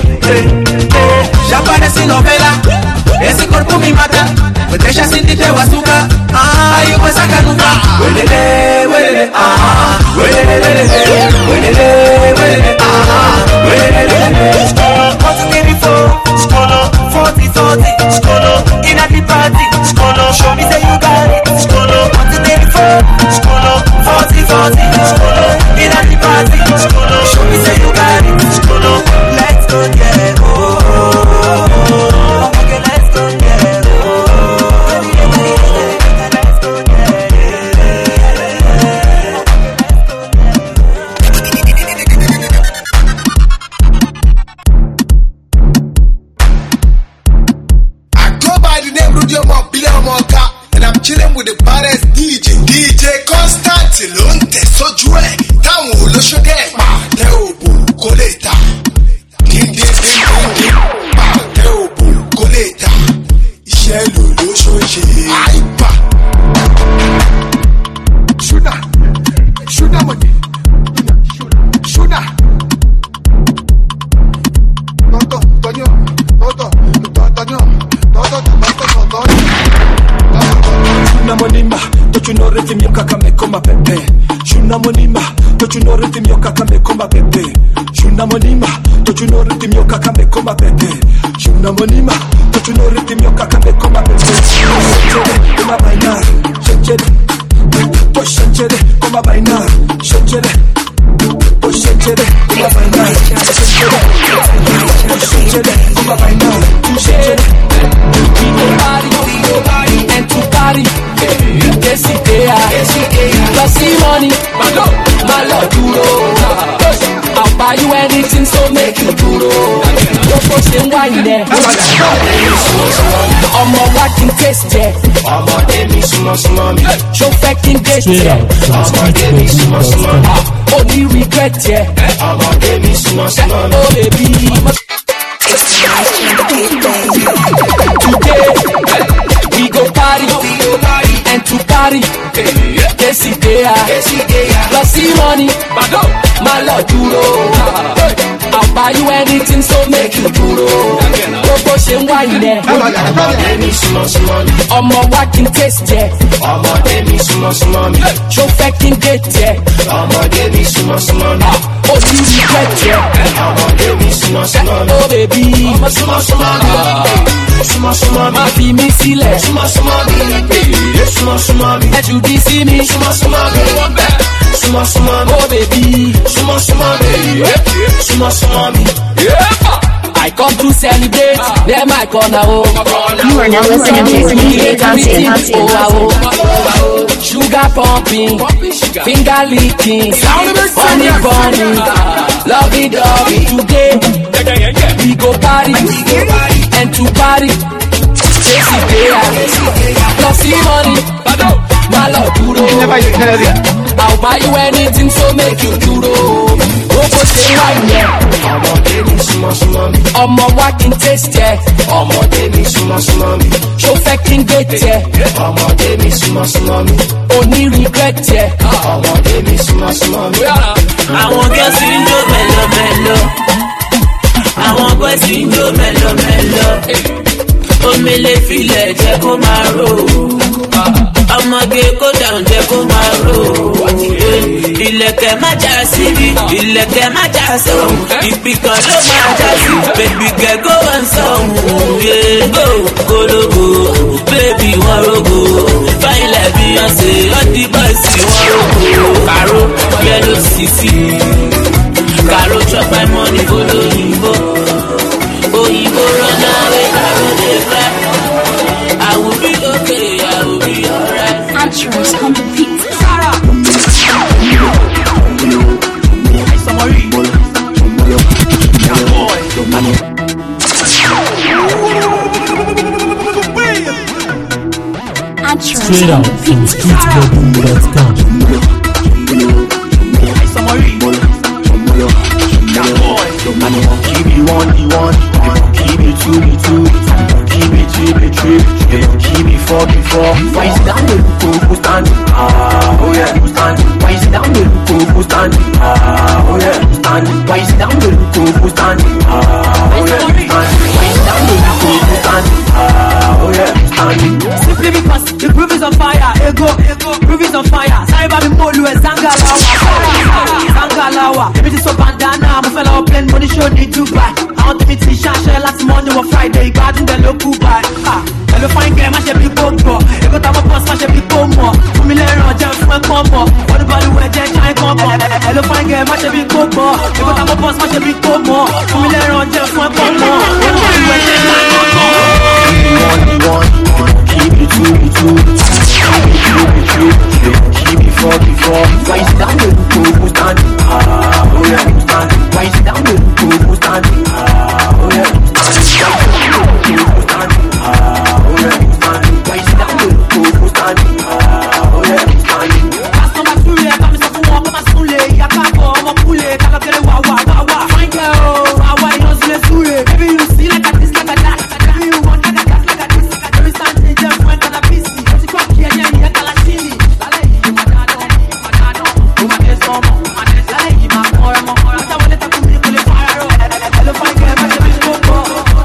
já parece novela, esse corpo me mata. Me deixa sentir teu açúcar, ah, eu vou sacar no bar. Uelele, uelele, ah, uelele, uelele, uelele, ah, uelele. What's the before? Skolo, forty, forty, skolo, in a deep party, skolo, show me say you got it, skolo. What's the before? Skolo, forty, forty, skolo, in a deep party, skolo, show me say you got it, skolo. Let's go get oh, okay, let's go get oh. Chillin' with the baddest D J, D J Constant, ló ń tẹ̀ sójú ẹ̀, táwọn olóṣèdè pàtẹ òbò kò lè ta. Díndíndíndíndín pàtẹ òbò kò lè ta. Iṣẹ́ lò lóṣooṣe. Àìpà. Ṣúnà, ṣúnà mọ̀dé, ṣúnà. Tọ́tọ̀, tọ́yọ̀, tọ́tọ̀, tọ́tọ̀yọ̀, tọ́tọ̀, tọ́tọ̀, tọ́tọ̀. Shuna monima, don't you know rhythm yo kaka me koma pepe. Shuna monima, don't you know rhythm yo kaka me koma pepe. Shuna monima, don't you know rhythm yo kaka me koma pepe. Shuna monima, don't you know rhythm yo kaka me koma pepe. Shenjere, koma bainar, shenjere. Pues shenjere, koma bainar, shenjere. Pues shenjere, koma bainar, shenjere. Pues shenjere, koma bainar, shenjere. We go party, we go party, and to party. Yes, idea, yes, idea. Plus the money, my love, duro. I'll buy you anything, so make you duro. You're pushing wine there. I'm a walking test, yeah. I'm a demi, sumo, sumo, show fucking test, yeah. I'm a demi, sumo, sumo. Only regret, yeah. I'm a demi, sumo, sumo. Oh, baby. Today, we go party, we go party, and to party. Yes, idea, yes, idea. Plus the money, my lord, duro. I'll buy you anything, so make you duro. Go push and wine there. I'm a walking test, yeah. I'm a demi, sumo, sumo. Show fucking date, yeah. I'm a demi, sumo, sumo. Oh, you regret, yeah. I'm a demi, sumo, sumo. Oh, baby. I'm a sumo, sumo. Sumo, sumo. Ma fi mi sílẹ̀. Sumo, sumo. Sumo, sumo. Let you be see me. Sumo, sumo. Sumo, sumo. Oh, baby. Sumo, sumo. Sumo, sumo. I come to celebrate. They're my corner, oh. You are now listening to D J Constant. Oh, oh, sugar pumping, finger licking, honey bunny, lovey dovey. Today, we go party, and to party, Jesse Player, plus the money, my love duro. I'll buy you anything, so make you duro. Oko stay right there. Ọmọdé mi súnmọ́ súnmọ́ mi. Ọmọ wa kí n taste ẹ. Ọmọdé mi súnmọ́ súnmọ́ mi. Ṣó fẹ́ kí n gbé tiẹ̀? Ọmọdé mi súnmọ́ súnmọ́ mi. Oní regret ẹ. Ọmọdé mi súnmọ́ súnmọ́ mi. Àwọn gẹ́sì ń jó mẹ́lọ́mẹ́lọ́. Àwọn gẹ́sì ń jó mẹ́lọ́mẹ́lọ́. Omele filẹ̀ jẹ́ kó máa rò. Ọmọge kó dàn jẹ́ kó máa rò. Ìlẹ̀kẹ̀ má já síbi, ìlẹ̀kẹ̀ má já sọ̀hún. Ìpìkan ló máa já sí, bèbí gẹ̀gó wọn sọ̀hún. Yéègò kólógò, bébí wọn rògò. Fáìlẹ̀ bí wọ́n ṣe, ọdí bọ́ọ̀sì wọn rògò. Kàró yẹ́lò sísì, kàró chop my money olóyìnbó. Òyìnbó run away, kàró dey cry. I will be okay, I will be alright. Actress, come to pizza. Sarah. Straight out from street bobby dot com. Keep you one, you one, keep you two, you two, keep you three, you three, keep you four, you four. Why is down the look who stand? Ah, oh yeah, who stand? Why is down the look who stand? Ah, oh yeah, who stand? Why is down the look who stand? Ah, oh yeah, who stand? Why is down the look who stand? Ah, oh yeah, who stand? Simply because the proof is on fire, ego, ego, proof is on fire. Sorry about me, Molu and Zangalawa, Zangalawa. If it is so bandana, I'm a fellow playing money show need to buy. I want to meet Tisha, share last Monday or Friday, garden the local buy. Ah, hello fine girl, my share people go. You got our boss, my share people more. For me, learn on jump from a combo. What about the way they try come on? Hello fine girl, my share people go. You got our boss, my share people more. For me, learn on jump from a combo. What about the way they try come on? Keep you one, you one, keep you two, you two, keep you three, you three, keep you four, you four. Why is down the look who stand? Ah, oh yeah, who stand? Why is down the look who stand? Ah, oh yeah, who stand? Who stand? Ah, oh yeah, who stand? Why is down the look who stand? Ah, oh yeah, who stand? Pass number two, yeah, come so for one, come as soon as ya can't go, I'm a pull it, can't get it, wow, wow, wow, wow. Fine girl, how I know you let's do it. Baby, you see like a this, like a that. Baby, you want like a that, like a this. Every Sunday, just went on a busy. Don't you crack here, yeah, yeah, call a chili. Lale, you my dad, my dad, you my best summer, my best. Lale, you my more, more, more. I want to take me to the fire. Hello, fine girl, my baby, go go.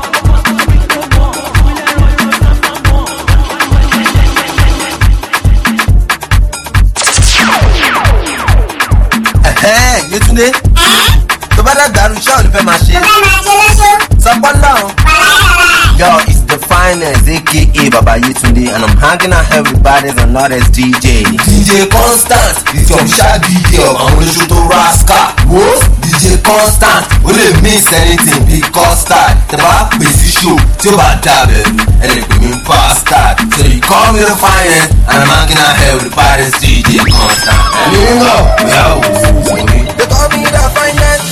Hey, Yetunde. Tó bá dàgbà arú iṣẹ́ ò ní fẹ́ máa ṣe. Sọpọ́lọ́. Yo, it's the finest, aka Baba Yetunde, and I'm hanging out here with bodies and others D J. D J Constant, it's your official D J of àwọn olóṣù tó rascal. Wo D J Constant, ó lè miss anything bí custard. Tẹ̀bá pèsè show tí ó bá dàbẹ̀ lù, ẹ lè pè mí bastard. So you call me the finest, and I'm hanging out here with the bodies D J Constant. Ẹni ń lọ, ìyá òwò. They call me the finest.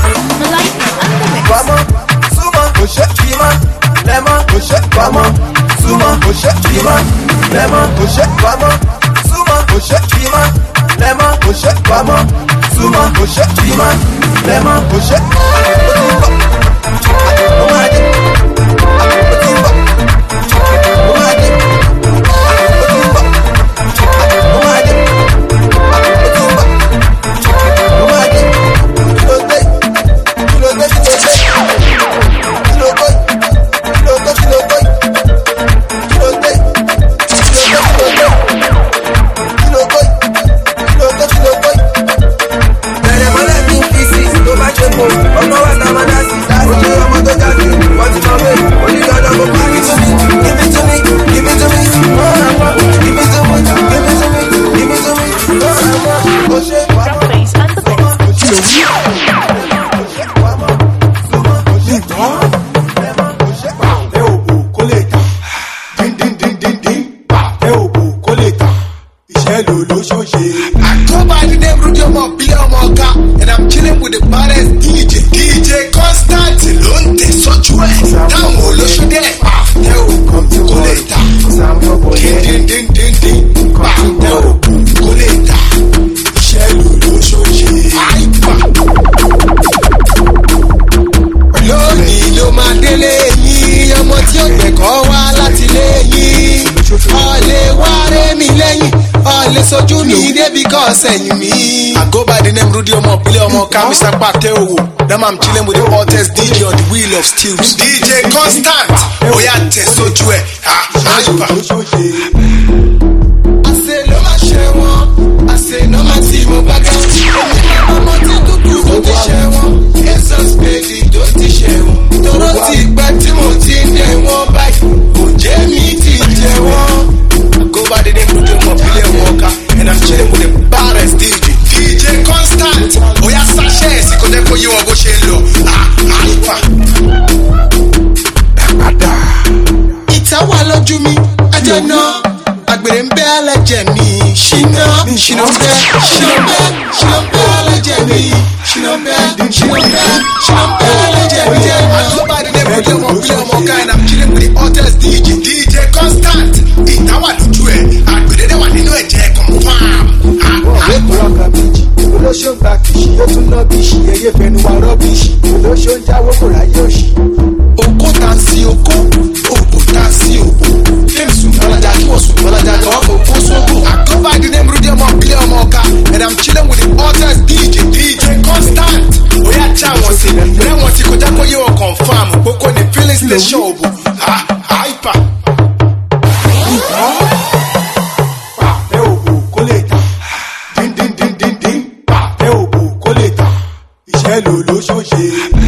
Come on, sumo, oshe, kima, lemon, oshe, come on, sumo, oshe, kima, lemon, oshe, come on, sumo, oshe, kima, lemon, oshe, come on, sumo, oshe, kima, lemon, oshe. cause ẹ̀yìn mi. I go by the name Rudy ọmọ ìbílẹ̀ ọmọ ká Mister Pate Owo. Now I'm chilling with the hottest D J on the wheel of steel. D J Constant. Oya tẹ̀sójú ẹ̀. Àyùbá. Àṣẹ ló máa ṣe wọ́n. Àṣẹ ló máa ti mo bá ga. Ọmọ tí kúkú tó ti ṣe wọ́n. Ẹ̀sán spèdì tó ti ṣe wọ́n. Tọ́rọ ti pẹ́ tí mo ti ń dẹ̀ wọ́n báyìí. Kò jẹ́ mi ti jẹ wọ́n. Go by the name of the Mobile Walker, and I'm chilling with the baddest D J. D J Constant. Oya sachet, si kò jẹ́ kó yé wọn bó ṣe ń lọ. Àyùbá. Ìtawà lójú mi, ẹjẹ̀ náà. Àgbèrè ń bẹ́ ẹlẹ́jẹ̀ mi. Ṣìnà, ṣìnà ń bẹ́, ṣìnà ń bẹ́, ṣìnà ń bẹ́ ẹlẹ́jẹ̀ mi. Ṣìnà ń bẹ́, ṣìnà ń bẹ́, ṣìnà ń bẹ́ ẹlẹ́jẹ̀ mi. I go by the name of the Mobile Walker, and I'm chilling with the hottest D J. D J Constant. Ìtawà lójú ẹ̀, àgbèrè dẹ̀ wà nínú ẹ̀jẹ̀ confam. Ọlọ́kà méjì, olóṣó ń gba kìsì, ó tún ná bíṣì, ẹyẹ fẹnu wa rọ́bìṣì, olóṣó ń jáwó kò ráyè òṣì. Oko ta sí oko, òbò ta sí òbò. Fẹ́mi sùn bọ́lájà kí wọ́n sùn bọ́lájà kí wọ́n kò kó sóbò. I go by the name Rudy ọmọ ìbílẹ̀ ọmọ ọ̀ka, and I'm chilling with the hottest D J, D J Constant. Oya já wọn sí, bẹ́ẹ̀ wọ́n ti kọjá kó yé wọn confam, kókó ní filling station òbò. Hyper. Pàtẹ́ òbò kó lè ta. Dín dín dín dín dín. Pàtẹ́ òbò kó lè ta. Iṣẹ́ lò lóṣó ṣe.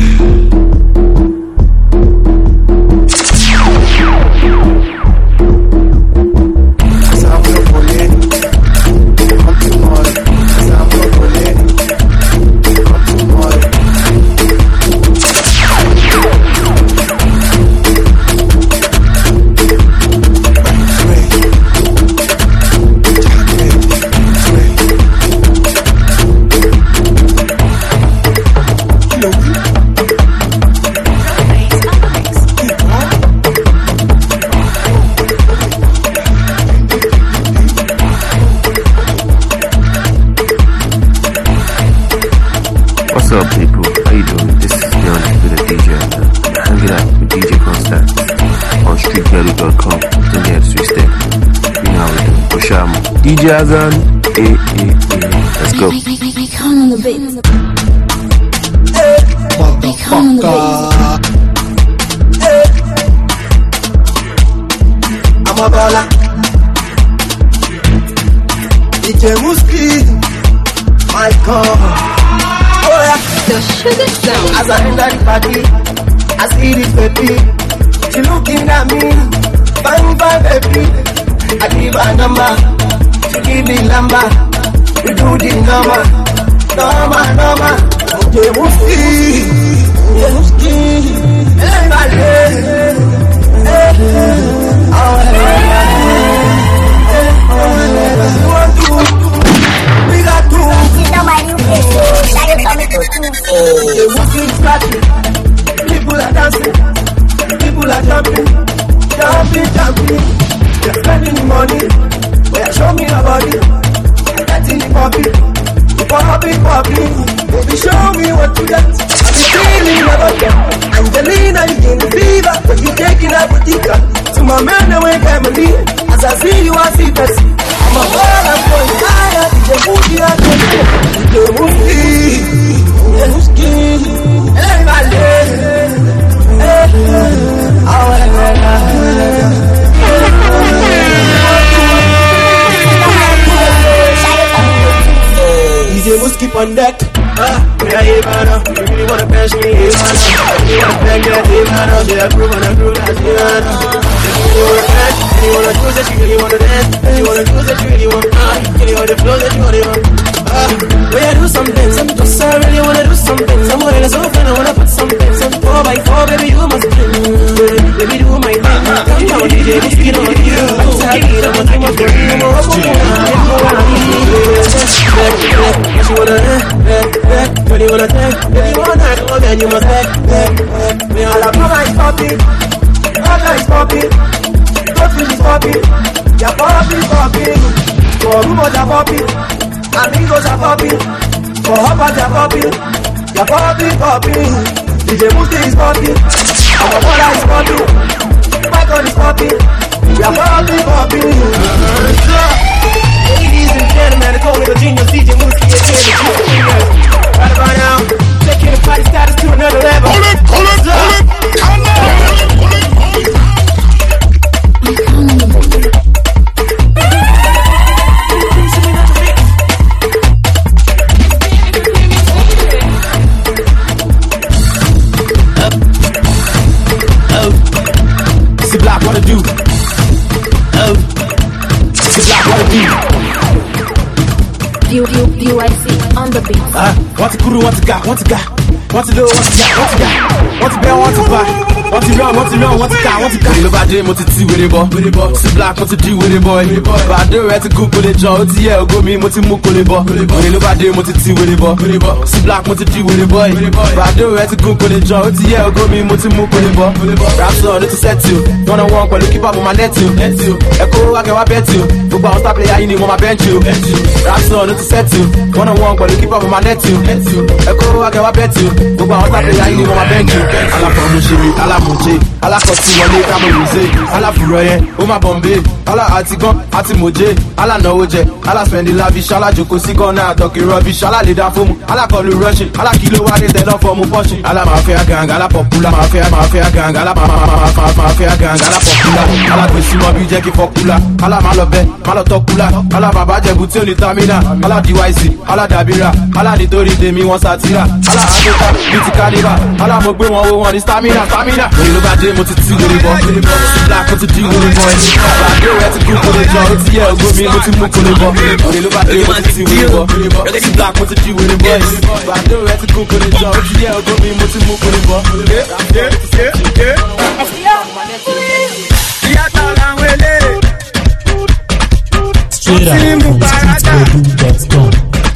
What's up, people? How you doing? This is Leon with the D J. I'm hanging out with D J Constant on street ghetto dot com. Don't get twisted. You know how we do. Oshamo. D J Azan. Eh, eh, eh. Let's go. Come on the beat. Motherfucker. I'm a baller. D J Muski. My God. The sugar sound. As I enter the party, I see this baby. She looking at me, fine, fine baby. I give her number, she give me number. We do the number, number, number. Okay, Muski, yeah, Muski. Hey, my lady. Hey, oh, hey, hey, oh, hey, you want to? We got two. The Muslim party, people are dancing, people are jumping, jumping, jumping. They're spending the money, they show me your body. I'm getting the poppy, the poppy, poppy. Baby, show me what you got. I'm feeling about them. Angelina, you give me fever, but you taking a boutique. To my man, I wake up and leave. As I see you, I see Pepsi. I'm a ball, I'm going higher. The booty, I'm going to the Muski. The Muski. Hey, my lady. Hey, oh, hey, hey, hey. D J Muski on deck. Ah, yeah, hey, man, you really wanna bash me, hey, man. You wanna bang that, hey, man. They are groove and I groove that, hey, man. You wanna dance, you wanna do that, you really wanna dance. You wanna do that, you really wanna, ah, you really wanna flow that, you wanna, ah. When I do something, something, cause I really wanna do something. Somewhere that's open, I wanna put something. Some four by four, baby, you must bring. Let me do my thing. Come down, D J, let's get on you. I'm sorry, I'm a dream of the room. I'm a rock, I'm a what you wanna, eh, eh, eh. What you wanna take, what you wanna, oh, then you must take, eh, eh. Me all up, my eyes popping, my eyes popping. Don't feel this popping, you're popping, popping. For rumors are popping, amigos are popping. For hoppers are popping, you're popping, popping. D J Muski is popping, our brother is popping. My God is popping, you're popping, popping. Ladies and gentlemen, I call it a genius, D J Wooski, A K A the Genius. Right about now, taking the party status to another level. Hold it, hold it, hold it, hold it, hold it, hold it. Block, what to do? Oh, this block, what to do? D U I C on the beat. Ah, what's a guru, what's a guy, what's a guy? What's a low, what's a guy, what's a guy? What's a bell, what's a buy? What's a run, what's a run, what's a guy, what's a guy? Look at them, what's a two with it, boy? This block, what's a do with it, boy? But I do it to go with it, Joe. It's yeah, go me, what's a mook with it, boy? Look at them, what's a two with it, boy? This block, what's a do with it, boy? But I do it to go with it, Joe. It's yeah, go me, what's a mook with it, boy? Rap so, it's a set to. One on one, but keep up with my net too. Echo, I can bet you. Football star player, you need on my bench you. Rap so, it's a set to. One on one, but keep up with my net too. Echo, I can bet you. Football star player, you need on my bench you. Ala promotion, ala moje, ala kosi wọlé kamo rose, ala furoye, o ma bombe, ala atigan, ati moje, ala náwó jẹ, ala spendi lavish, ala joko si gonna talk rubbish, ala lè dá fóòmù, ala kọlu rushing, ala kilo wa de tẹlọ fọmu pushing, ala mafia gang, ala popular, mafia mafia gang, ala mafia gang, ala popular, ala gbèsè mọ bí jẹ́ kí fọkúlà, ala má lọ bẹ́, má lọ tọkúlà, ala bàbá jẹ̀bù tí ò ní tamina, ala D Y C, ala dàbíra, ala nítorí tèmi wọn sátira, ala àgbẹ̀ká bí ti kálíbà, ala mo gbé wọn wo wọn ní stamina, stamina. Òyìnbó bá dé mo ti ti wèrè bọ̀, black mo ti di wèrè bọ̀, àbàdé rẹ̀ ti kú kólé jọ, ó ti yẹ ògbó mi mo ti mú kólé bọ̀. Òyìnbó bá dé mo ti ti wèrè bọ̀, black mo ti di wèrè bọ̀, àbàdé rẹ̀ ti kú kólé jọ, ó ti yẹ ògbó mi mo ti mú kólé bọ̀. Straight out from street baby dot com.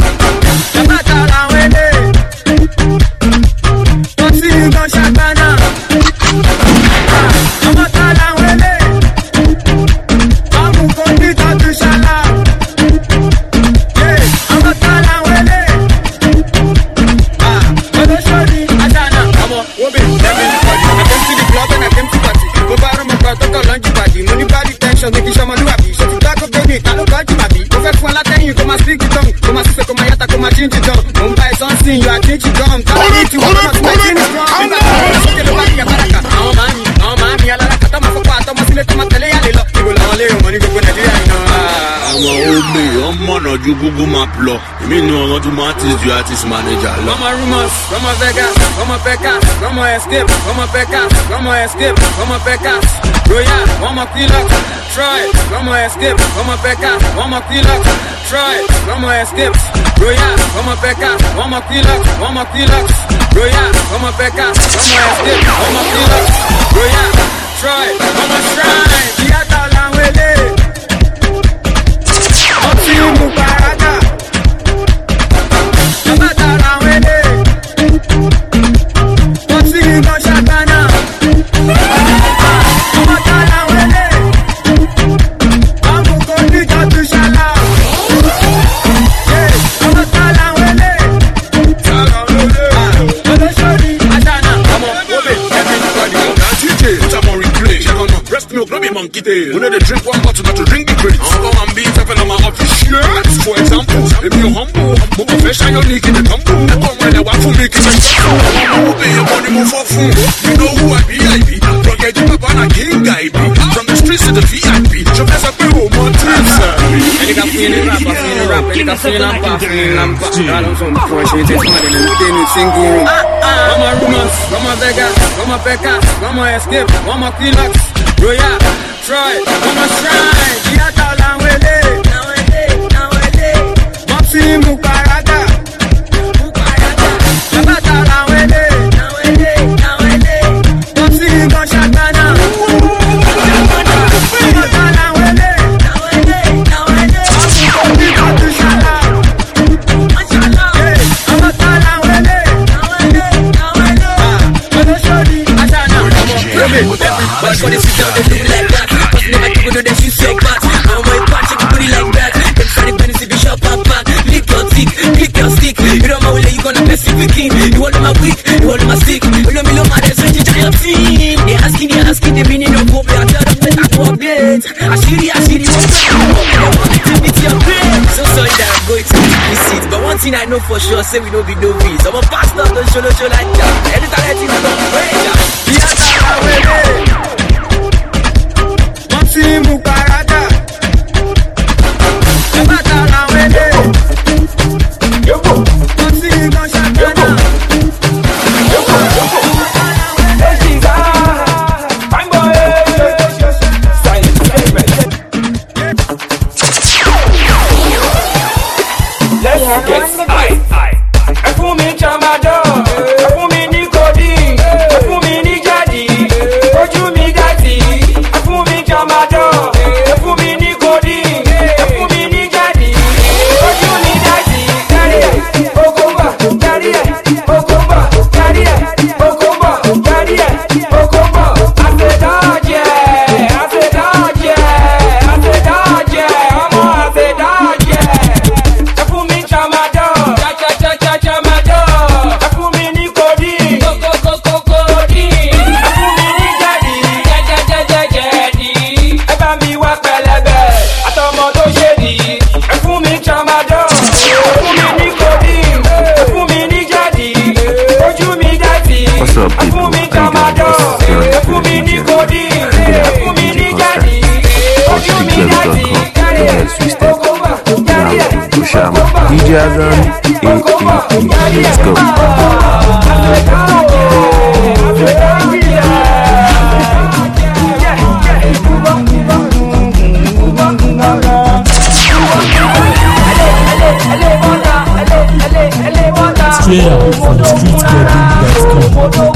You are teaching them. Tell me to come to my team is strong. I'm not oh mami, oh mami, ala la kata mafoko ato masile to matele ya lelo. Ibo la wale o money gbogbo Nigeria ina. Ọmọ omi, ọmọ náà ju Google Map lọ. Èmi ni ọ̀rọ̀ tó máa artist ju artist manager lọ. Come on rumors, come on Vegas, come on Pecas, come on escape, come on Pecas, come on escape, come on Pecas. Royal, come on Pilox, Troy, come on escape, come on Pecas, come on Pilox, Troy, come on escape. Royal, come on Pecas, come on Pilox, come on Pilox. Royal, come on Pecas, come on escape, come on Pilox. Royal, Troy, come on Shrine, Diata Langwele. Ọtí mú parada. Diata Langwele. Ọtí mú ṣàgbọ́nà. Diata Langwele. Amúkọ níjọ tó ṣàlá. Diata Langwele. Olóṣòdì Àṣànà. Ọmọ Obe, everybody go down D J, put am on replay. Ṣé wọn náà breast milk no be monkey tail. We no dey drink one bottle, not to drink the crate. Àwọn ọmọ mi tẹ́fẹ̀ náà máa official. For example, èmi ò humble. Mo kò fẹ́ ṣayọ́ ní kí n lè tumble. Ẹ̀kọ́ ọmọ ẹ̀dẹ̀ wá fún mi kí n lè tumble. Ọmọ Obe yẹn kọ́ ni mo fọ́ fún. You know who I be, I be. Rọ̀gẹ̀dì bàbá náà king I be. From the streets to the V I P. Ṣọfẹ́ sọ pé o mọ tírísà. Ẹni ká fún yín ní rap, fún yín ní rap. Ẹni ká fún yín lámpà, fún yín lámpà. Dáàlọ́ sọ fún ẹ̀ṣẹ̀ tẹ́ fún àdéhùn ní tẹ́nu singing room. Come on rumors, come on Vegas, come on Pecas, come on escape, come on Pilox. Royal, Troy, come on Shrine, Diata Langwele. Mopsi Muparada. Diata Langwele. Mopsi Moshagbana. Diata Langwele. Amúkọ níjọ tó ṣàlá. Diata Langwele. Olóṣòdì Àṣànà. Everybody gonna sit down and look like that. Cause never people know that you say fat. I'm my part, check your booty like that. Them started pennies if you shop up back. Lick your stick, lick your stick. You don't know where you gonna mess with king. You hold my weak, you hold my stick. You know me no matter, so you giant team. They asking, they asking the meaning of hope. I tell them that I go update. I see the, I see the, I want to meet your brain. So thing I know for sure, say we no be novice. I'm a pastor, don't show no show like that. Any talent in the way. Mati Mukarada. Ebatala wele. Yobo. Mati Gashakana. Yobo. Yobo. Fine boy. Silent, silent. Let's get high. Ẹ fún mi chamado, ẹ fún mi ní kodi, ẹ fún mi ní jadi, ojú mi dati. Ẹ fún mi chamado, ẹ fún mi ní kodi, ẹ fún mi ní jadi, ojú mi dati. Dari ẹ, okomba, dari ẹ, okomba, dari ẹ, okomba, dari ẹ, okomba. Asedaje, asedaje, asedaje, ọmọ asedaje. Ẹ fún mi chamado. What's up, people? How you guys? Here on the D J. D J Azan, let's go. Straight out from street dot com.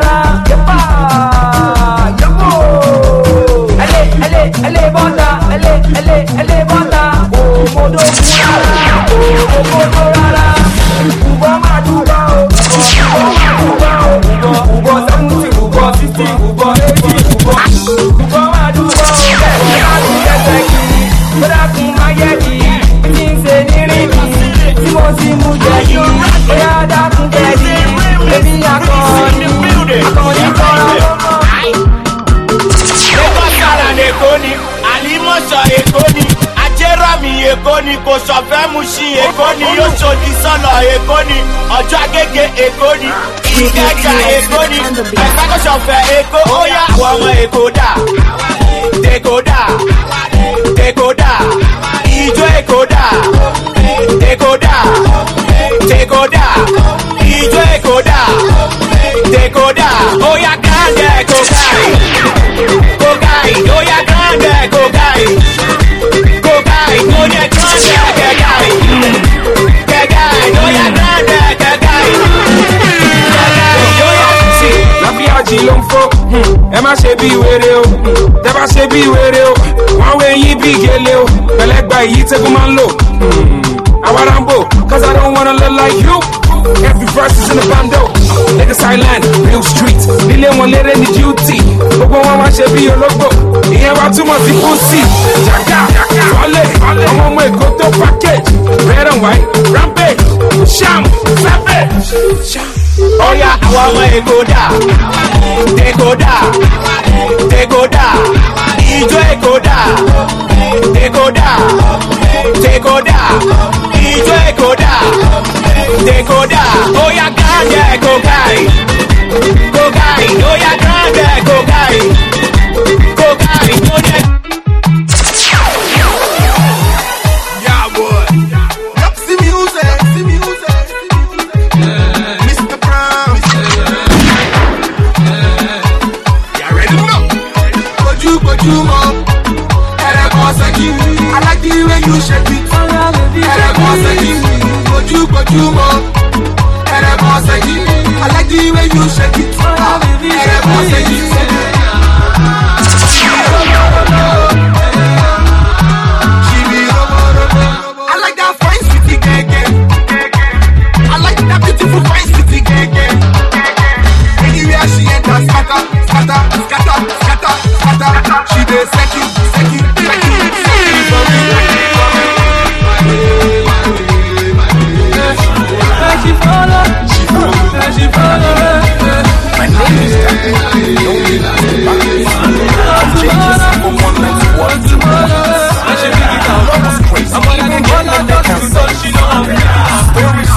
Èkó ni kò sọ̀fẹ́ mu sí Èkó ni yóò ṣòdì sọ̀lọ̀ Èkó ni ọjọ́ agége Èkó ni ìkẹjà Èkó ni ẹ̀ka kò sọ̀fẹ́ Èkó ó yá àwọn ọmọ Èkó dà Èkó dà Èkó dà ìjọ Èkó dà Èkó dà Èkó dà ìjọ Èkó dà Èkó dà ó yá grande Èkó gáì Èkó gáì ó yá grande Èkó gáì. No ya grande, que guy, que guy, no ya grande, que guy, que guy, no ya. Sí, la viagem ló ń fọ́, ẹ má ṣe bí wèrè o, tẹ bá ṣe bí wèrè o, wọ́n wé yín bí gèlè o, pẹ̀lẹ́gbà èyí tẹ́gun máa ń lò. Àwa Rambo, cause I don't wanna look like you. Every verse is in the bando. Nigga silent, real street. Nílé wọn lérè ní duty. Gbogbo wọn máa ṣe bí ológbò. Ìyẹn wá túmọ̀ sí pussy. Jàgá, wọlé, ọmọ ọmọ Èkó tó package. Red and white, rampage, sham, savage. Oya, àwọn ọmọ Èkó dà, Èkó dà, Èkó dà, ìjọ Èkó dà, Èkó dà, Èkó dà, ìjọ Èkó dà. Èkó dà, oya grande Èkó gáì, Èkó gáì, oya grande Èkó gáì, Èkó gáì, oya. Yeah, boy. Yup, see music, see music. Mister Brown. You ready now? Koju, koju, mom. Ere koseki. I like the way you shake it. Ere koseki. Koju, koju, mom. Ere koseki. I like the way you shake it. Ere koseki. I like that fine city, gege. I like that beautiful fine city, gege. Anywhere she enters, scatter, scatter, scatter, scatter, scatter. She dey seki, seki, seki, seki for me. She follow, she follow, she follow. My name is Captain. Don't be like I'm gonna get all of us crazy. I'm gonna get all of us crazy. She know I'm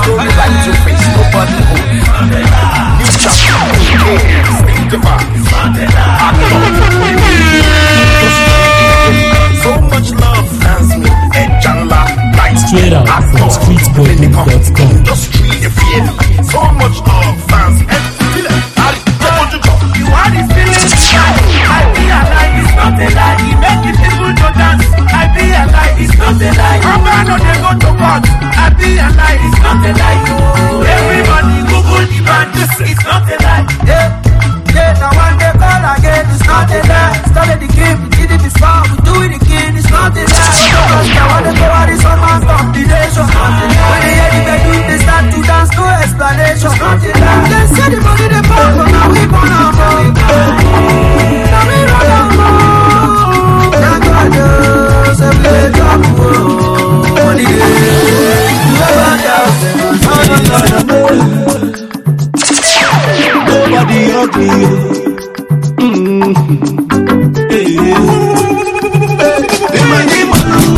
ugly. Mm. Hey, hey. Hey, my name,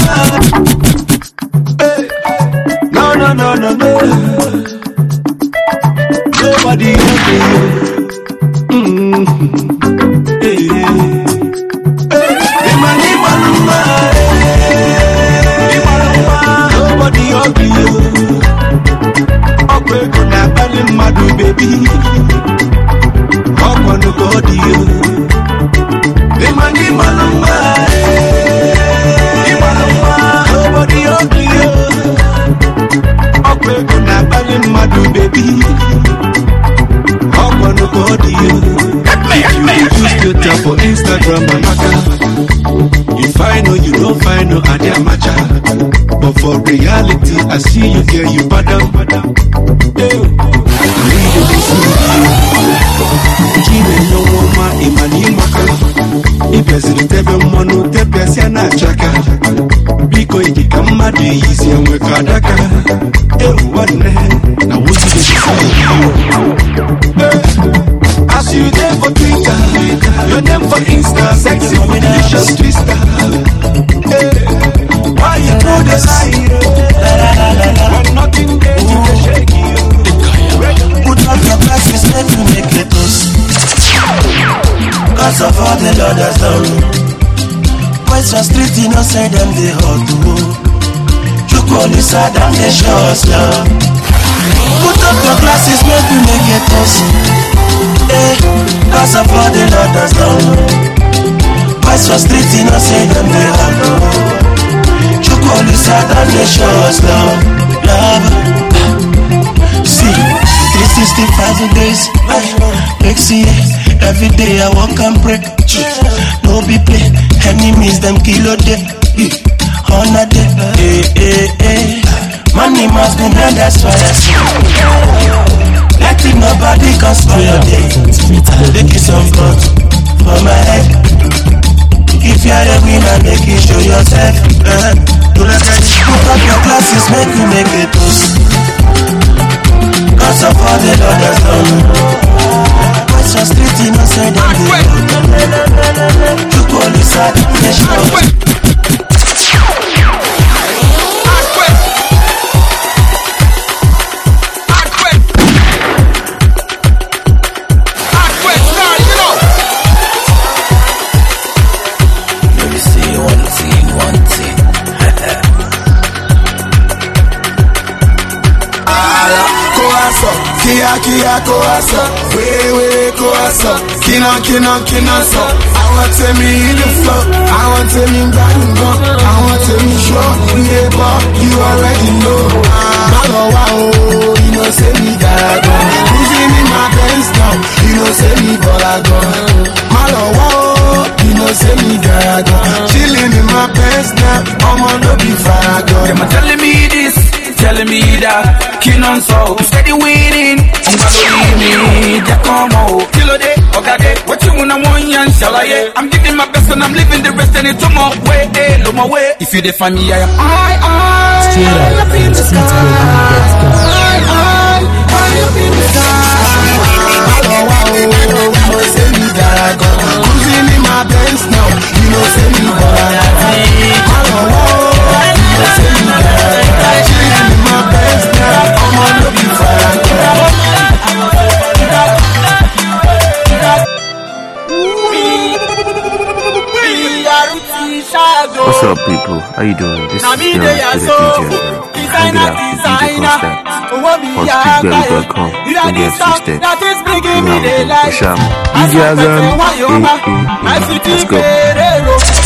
hey. No, no, no, no, no. Nobody ugly. Mm. Hey, hey. Hey, my name, nobody ugly. Okwe gonna bali madu baby. Okwa no godi yo. The money maluma. The maluma nobody ugly yo. Okwe gonna bali madu baby. Okwa no godi yo. If you use filter for Instagram amaka. You find or you don't find no idea matcha. But for reality, I see you girl, you bad up. Hey, Jimmy no woman, Imani Maka. If there's a devil mono, the Persiana Chaka. Biko iti kama de easy and we kadaka. Hey, what ne? Now what's the as you there for Twitter, your name for Insta, sexy delicious twister. Hey, why you know the lie? When nothing there, you can shake you. Put up your glasses, let me make it toast. Cause of all the Lord has done. Boys from street, you know, say them they hot to go. You call this sad and they show us love. Put up your glasses, let me make it toast. Eh, cause of all the Lord has done. Boys from street, you know, say them they hot to go. You call this sad and they show us love. Love. See, three sixty-five days, next year, every day I walk and pray. No be play, enemies them kill a day, on a day. Hey, hey, hey. Money must be made, that's why I say. Let it nobody cause for your day. Take it some front for my head. If you're a winner, make you show yourself. Uh, do not get it. Put up your glasses, make you make it toast. Cause of all the Lord has done. What's your street, you know, say them they you call this sad, they show. Kia kia koasa, we we koasa, kina kina kina so. I want to me in the flow, I want to me gango, I want to me show. Yeah, but you already know. Malo wow, you know say me gago. Losing in my pants now, you know say me bolago. Malo wow, you know say me gago. Chilling in my pants now, I'm on the be farago. Them are telling me this, telling me that. King on so, steady winning. I'm gonna leave me, just come on. Kilo day, okay, what you wanna want, yan, shall I? I'm giving my best and I'm living the rest and it's to my way, eh, no more way. If you define me, I am I, I, Straight I up up in the from sky. street I, I, I up in the sky. Say me that I go cruising in my Benz now. You know, say me what I like. Say me that I chilling in my Benz now. I'm on the beat What's up, people? How you doing? This is Dylan to the D J. Hang it out with D J Constant on street belly dot com. Don't get twisted. You know what Osham. D J Azan. Hey, hey, let's go.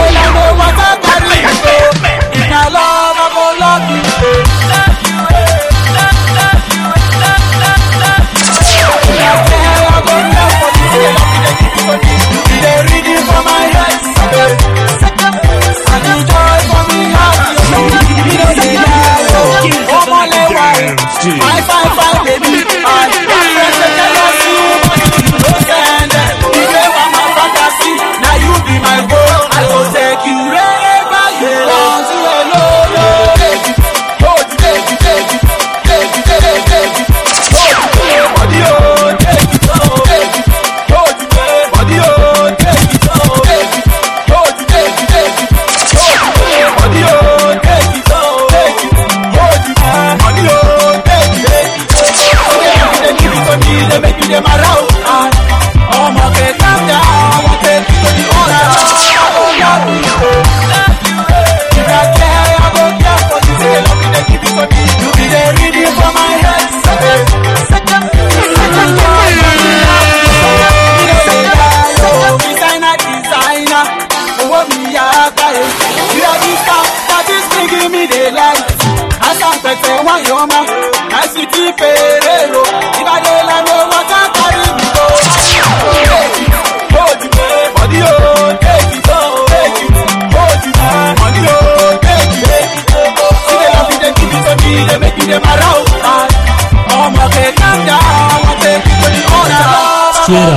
Five, five, five, baby. I now you be my girl. I will take you wherever you want to. Hello, baby.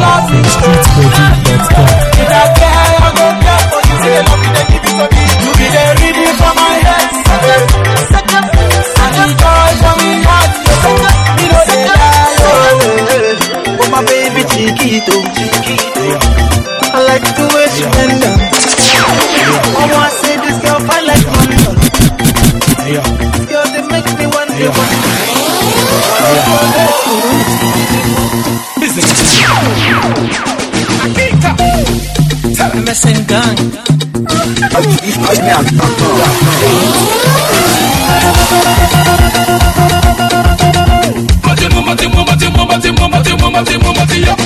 love me. street body dot com. If I care, I go care for you. Say love me, then give it to me. You be the reading for my head. And the joy for me heart. Me know they lie, oh. Oh my baby chiquito, I like the way she bend down. I wanna say this girl I like money. This girl they make me want to want. Missing gun. Mati mati mati mati mati mati mati ya.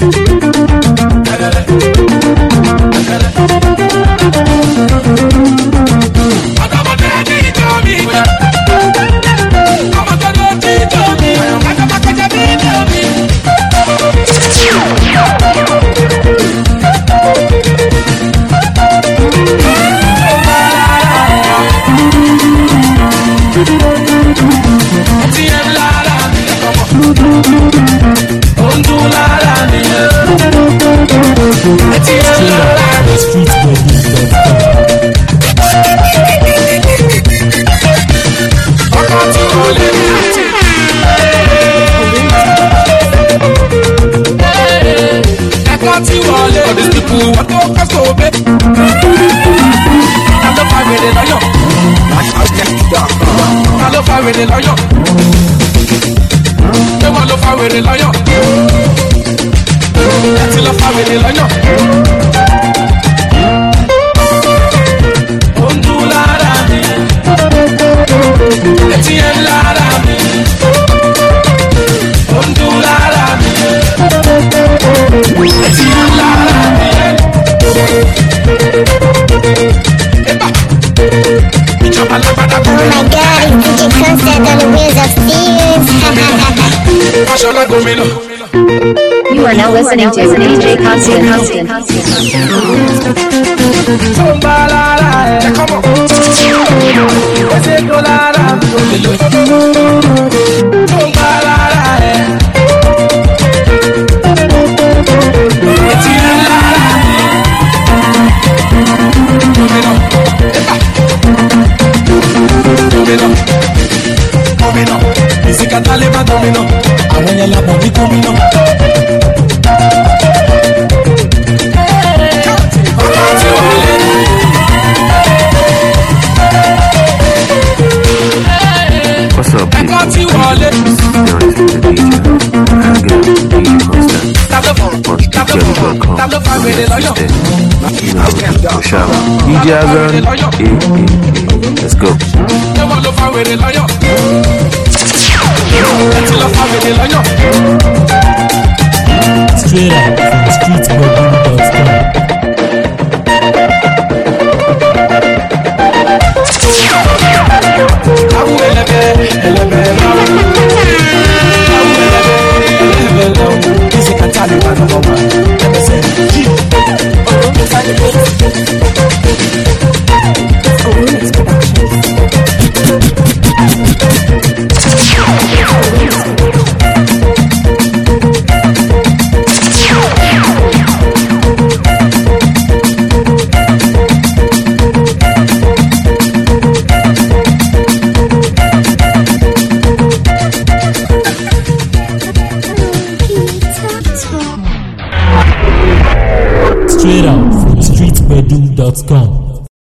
street body All these people want to cast over. I love how they love you. I love how they love you. They want to love how they love you. Let's love how they love you. Ondulara mi, etienlara mi. Ondulara mi, etienlara mi. Oh my god, it's D J Constant on the wheels of steel. You are now listening to D J Constant. Música dale más domino, ahora la body domino. What's up, people? You're listening to the D J. Hang out, D J Constant. On street body dot com. Don't get twisted. You know how we do. Oshama. D J Azan. Eh, eh, eh. Let's go. Straight up from street body dot com. Straight out from street body dot com.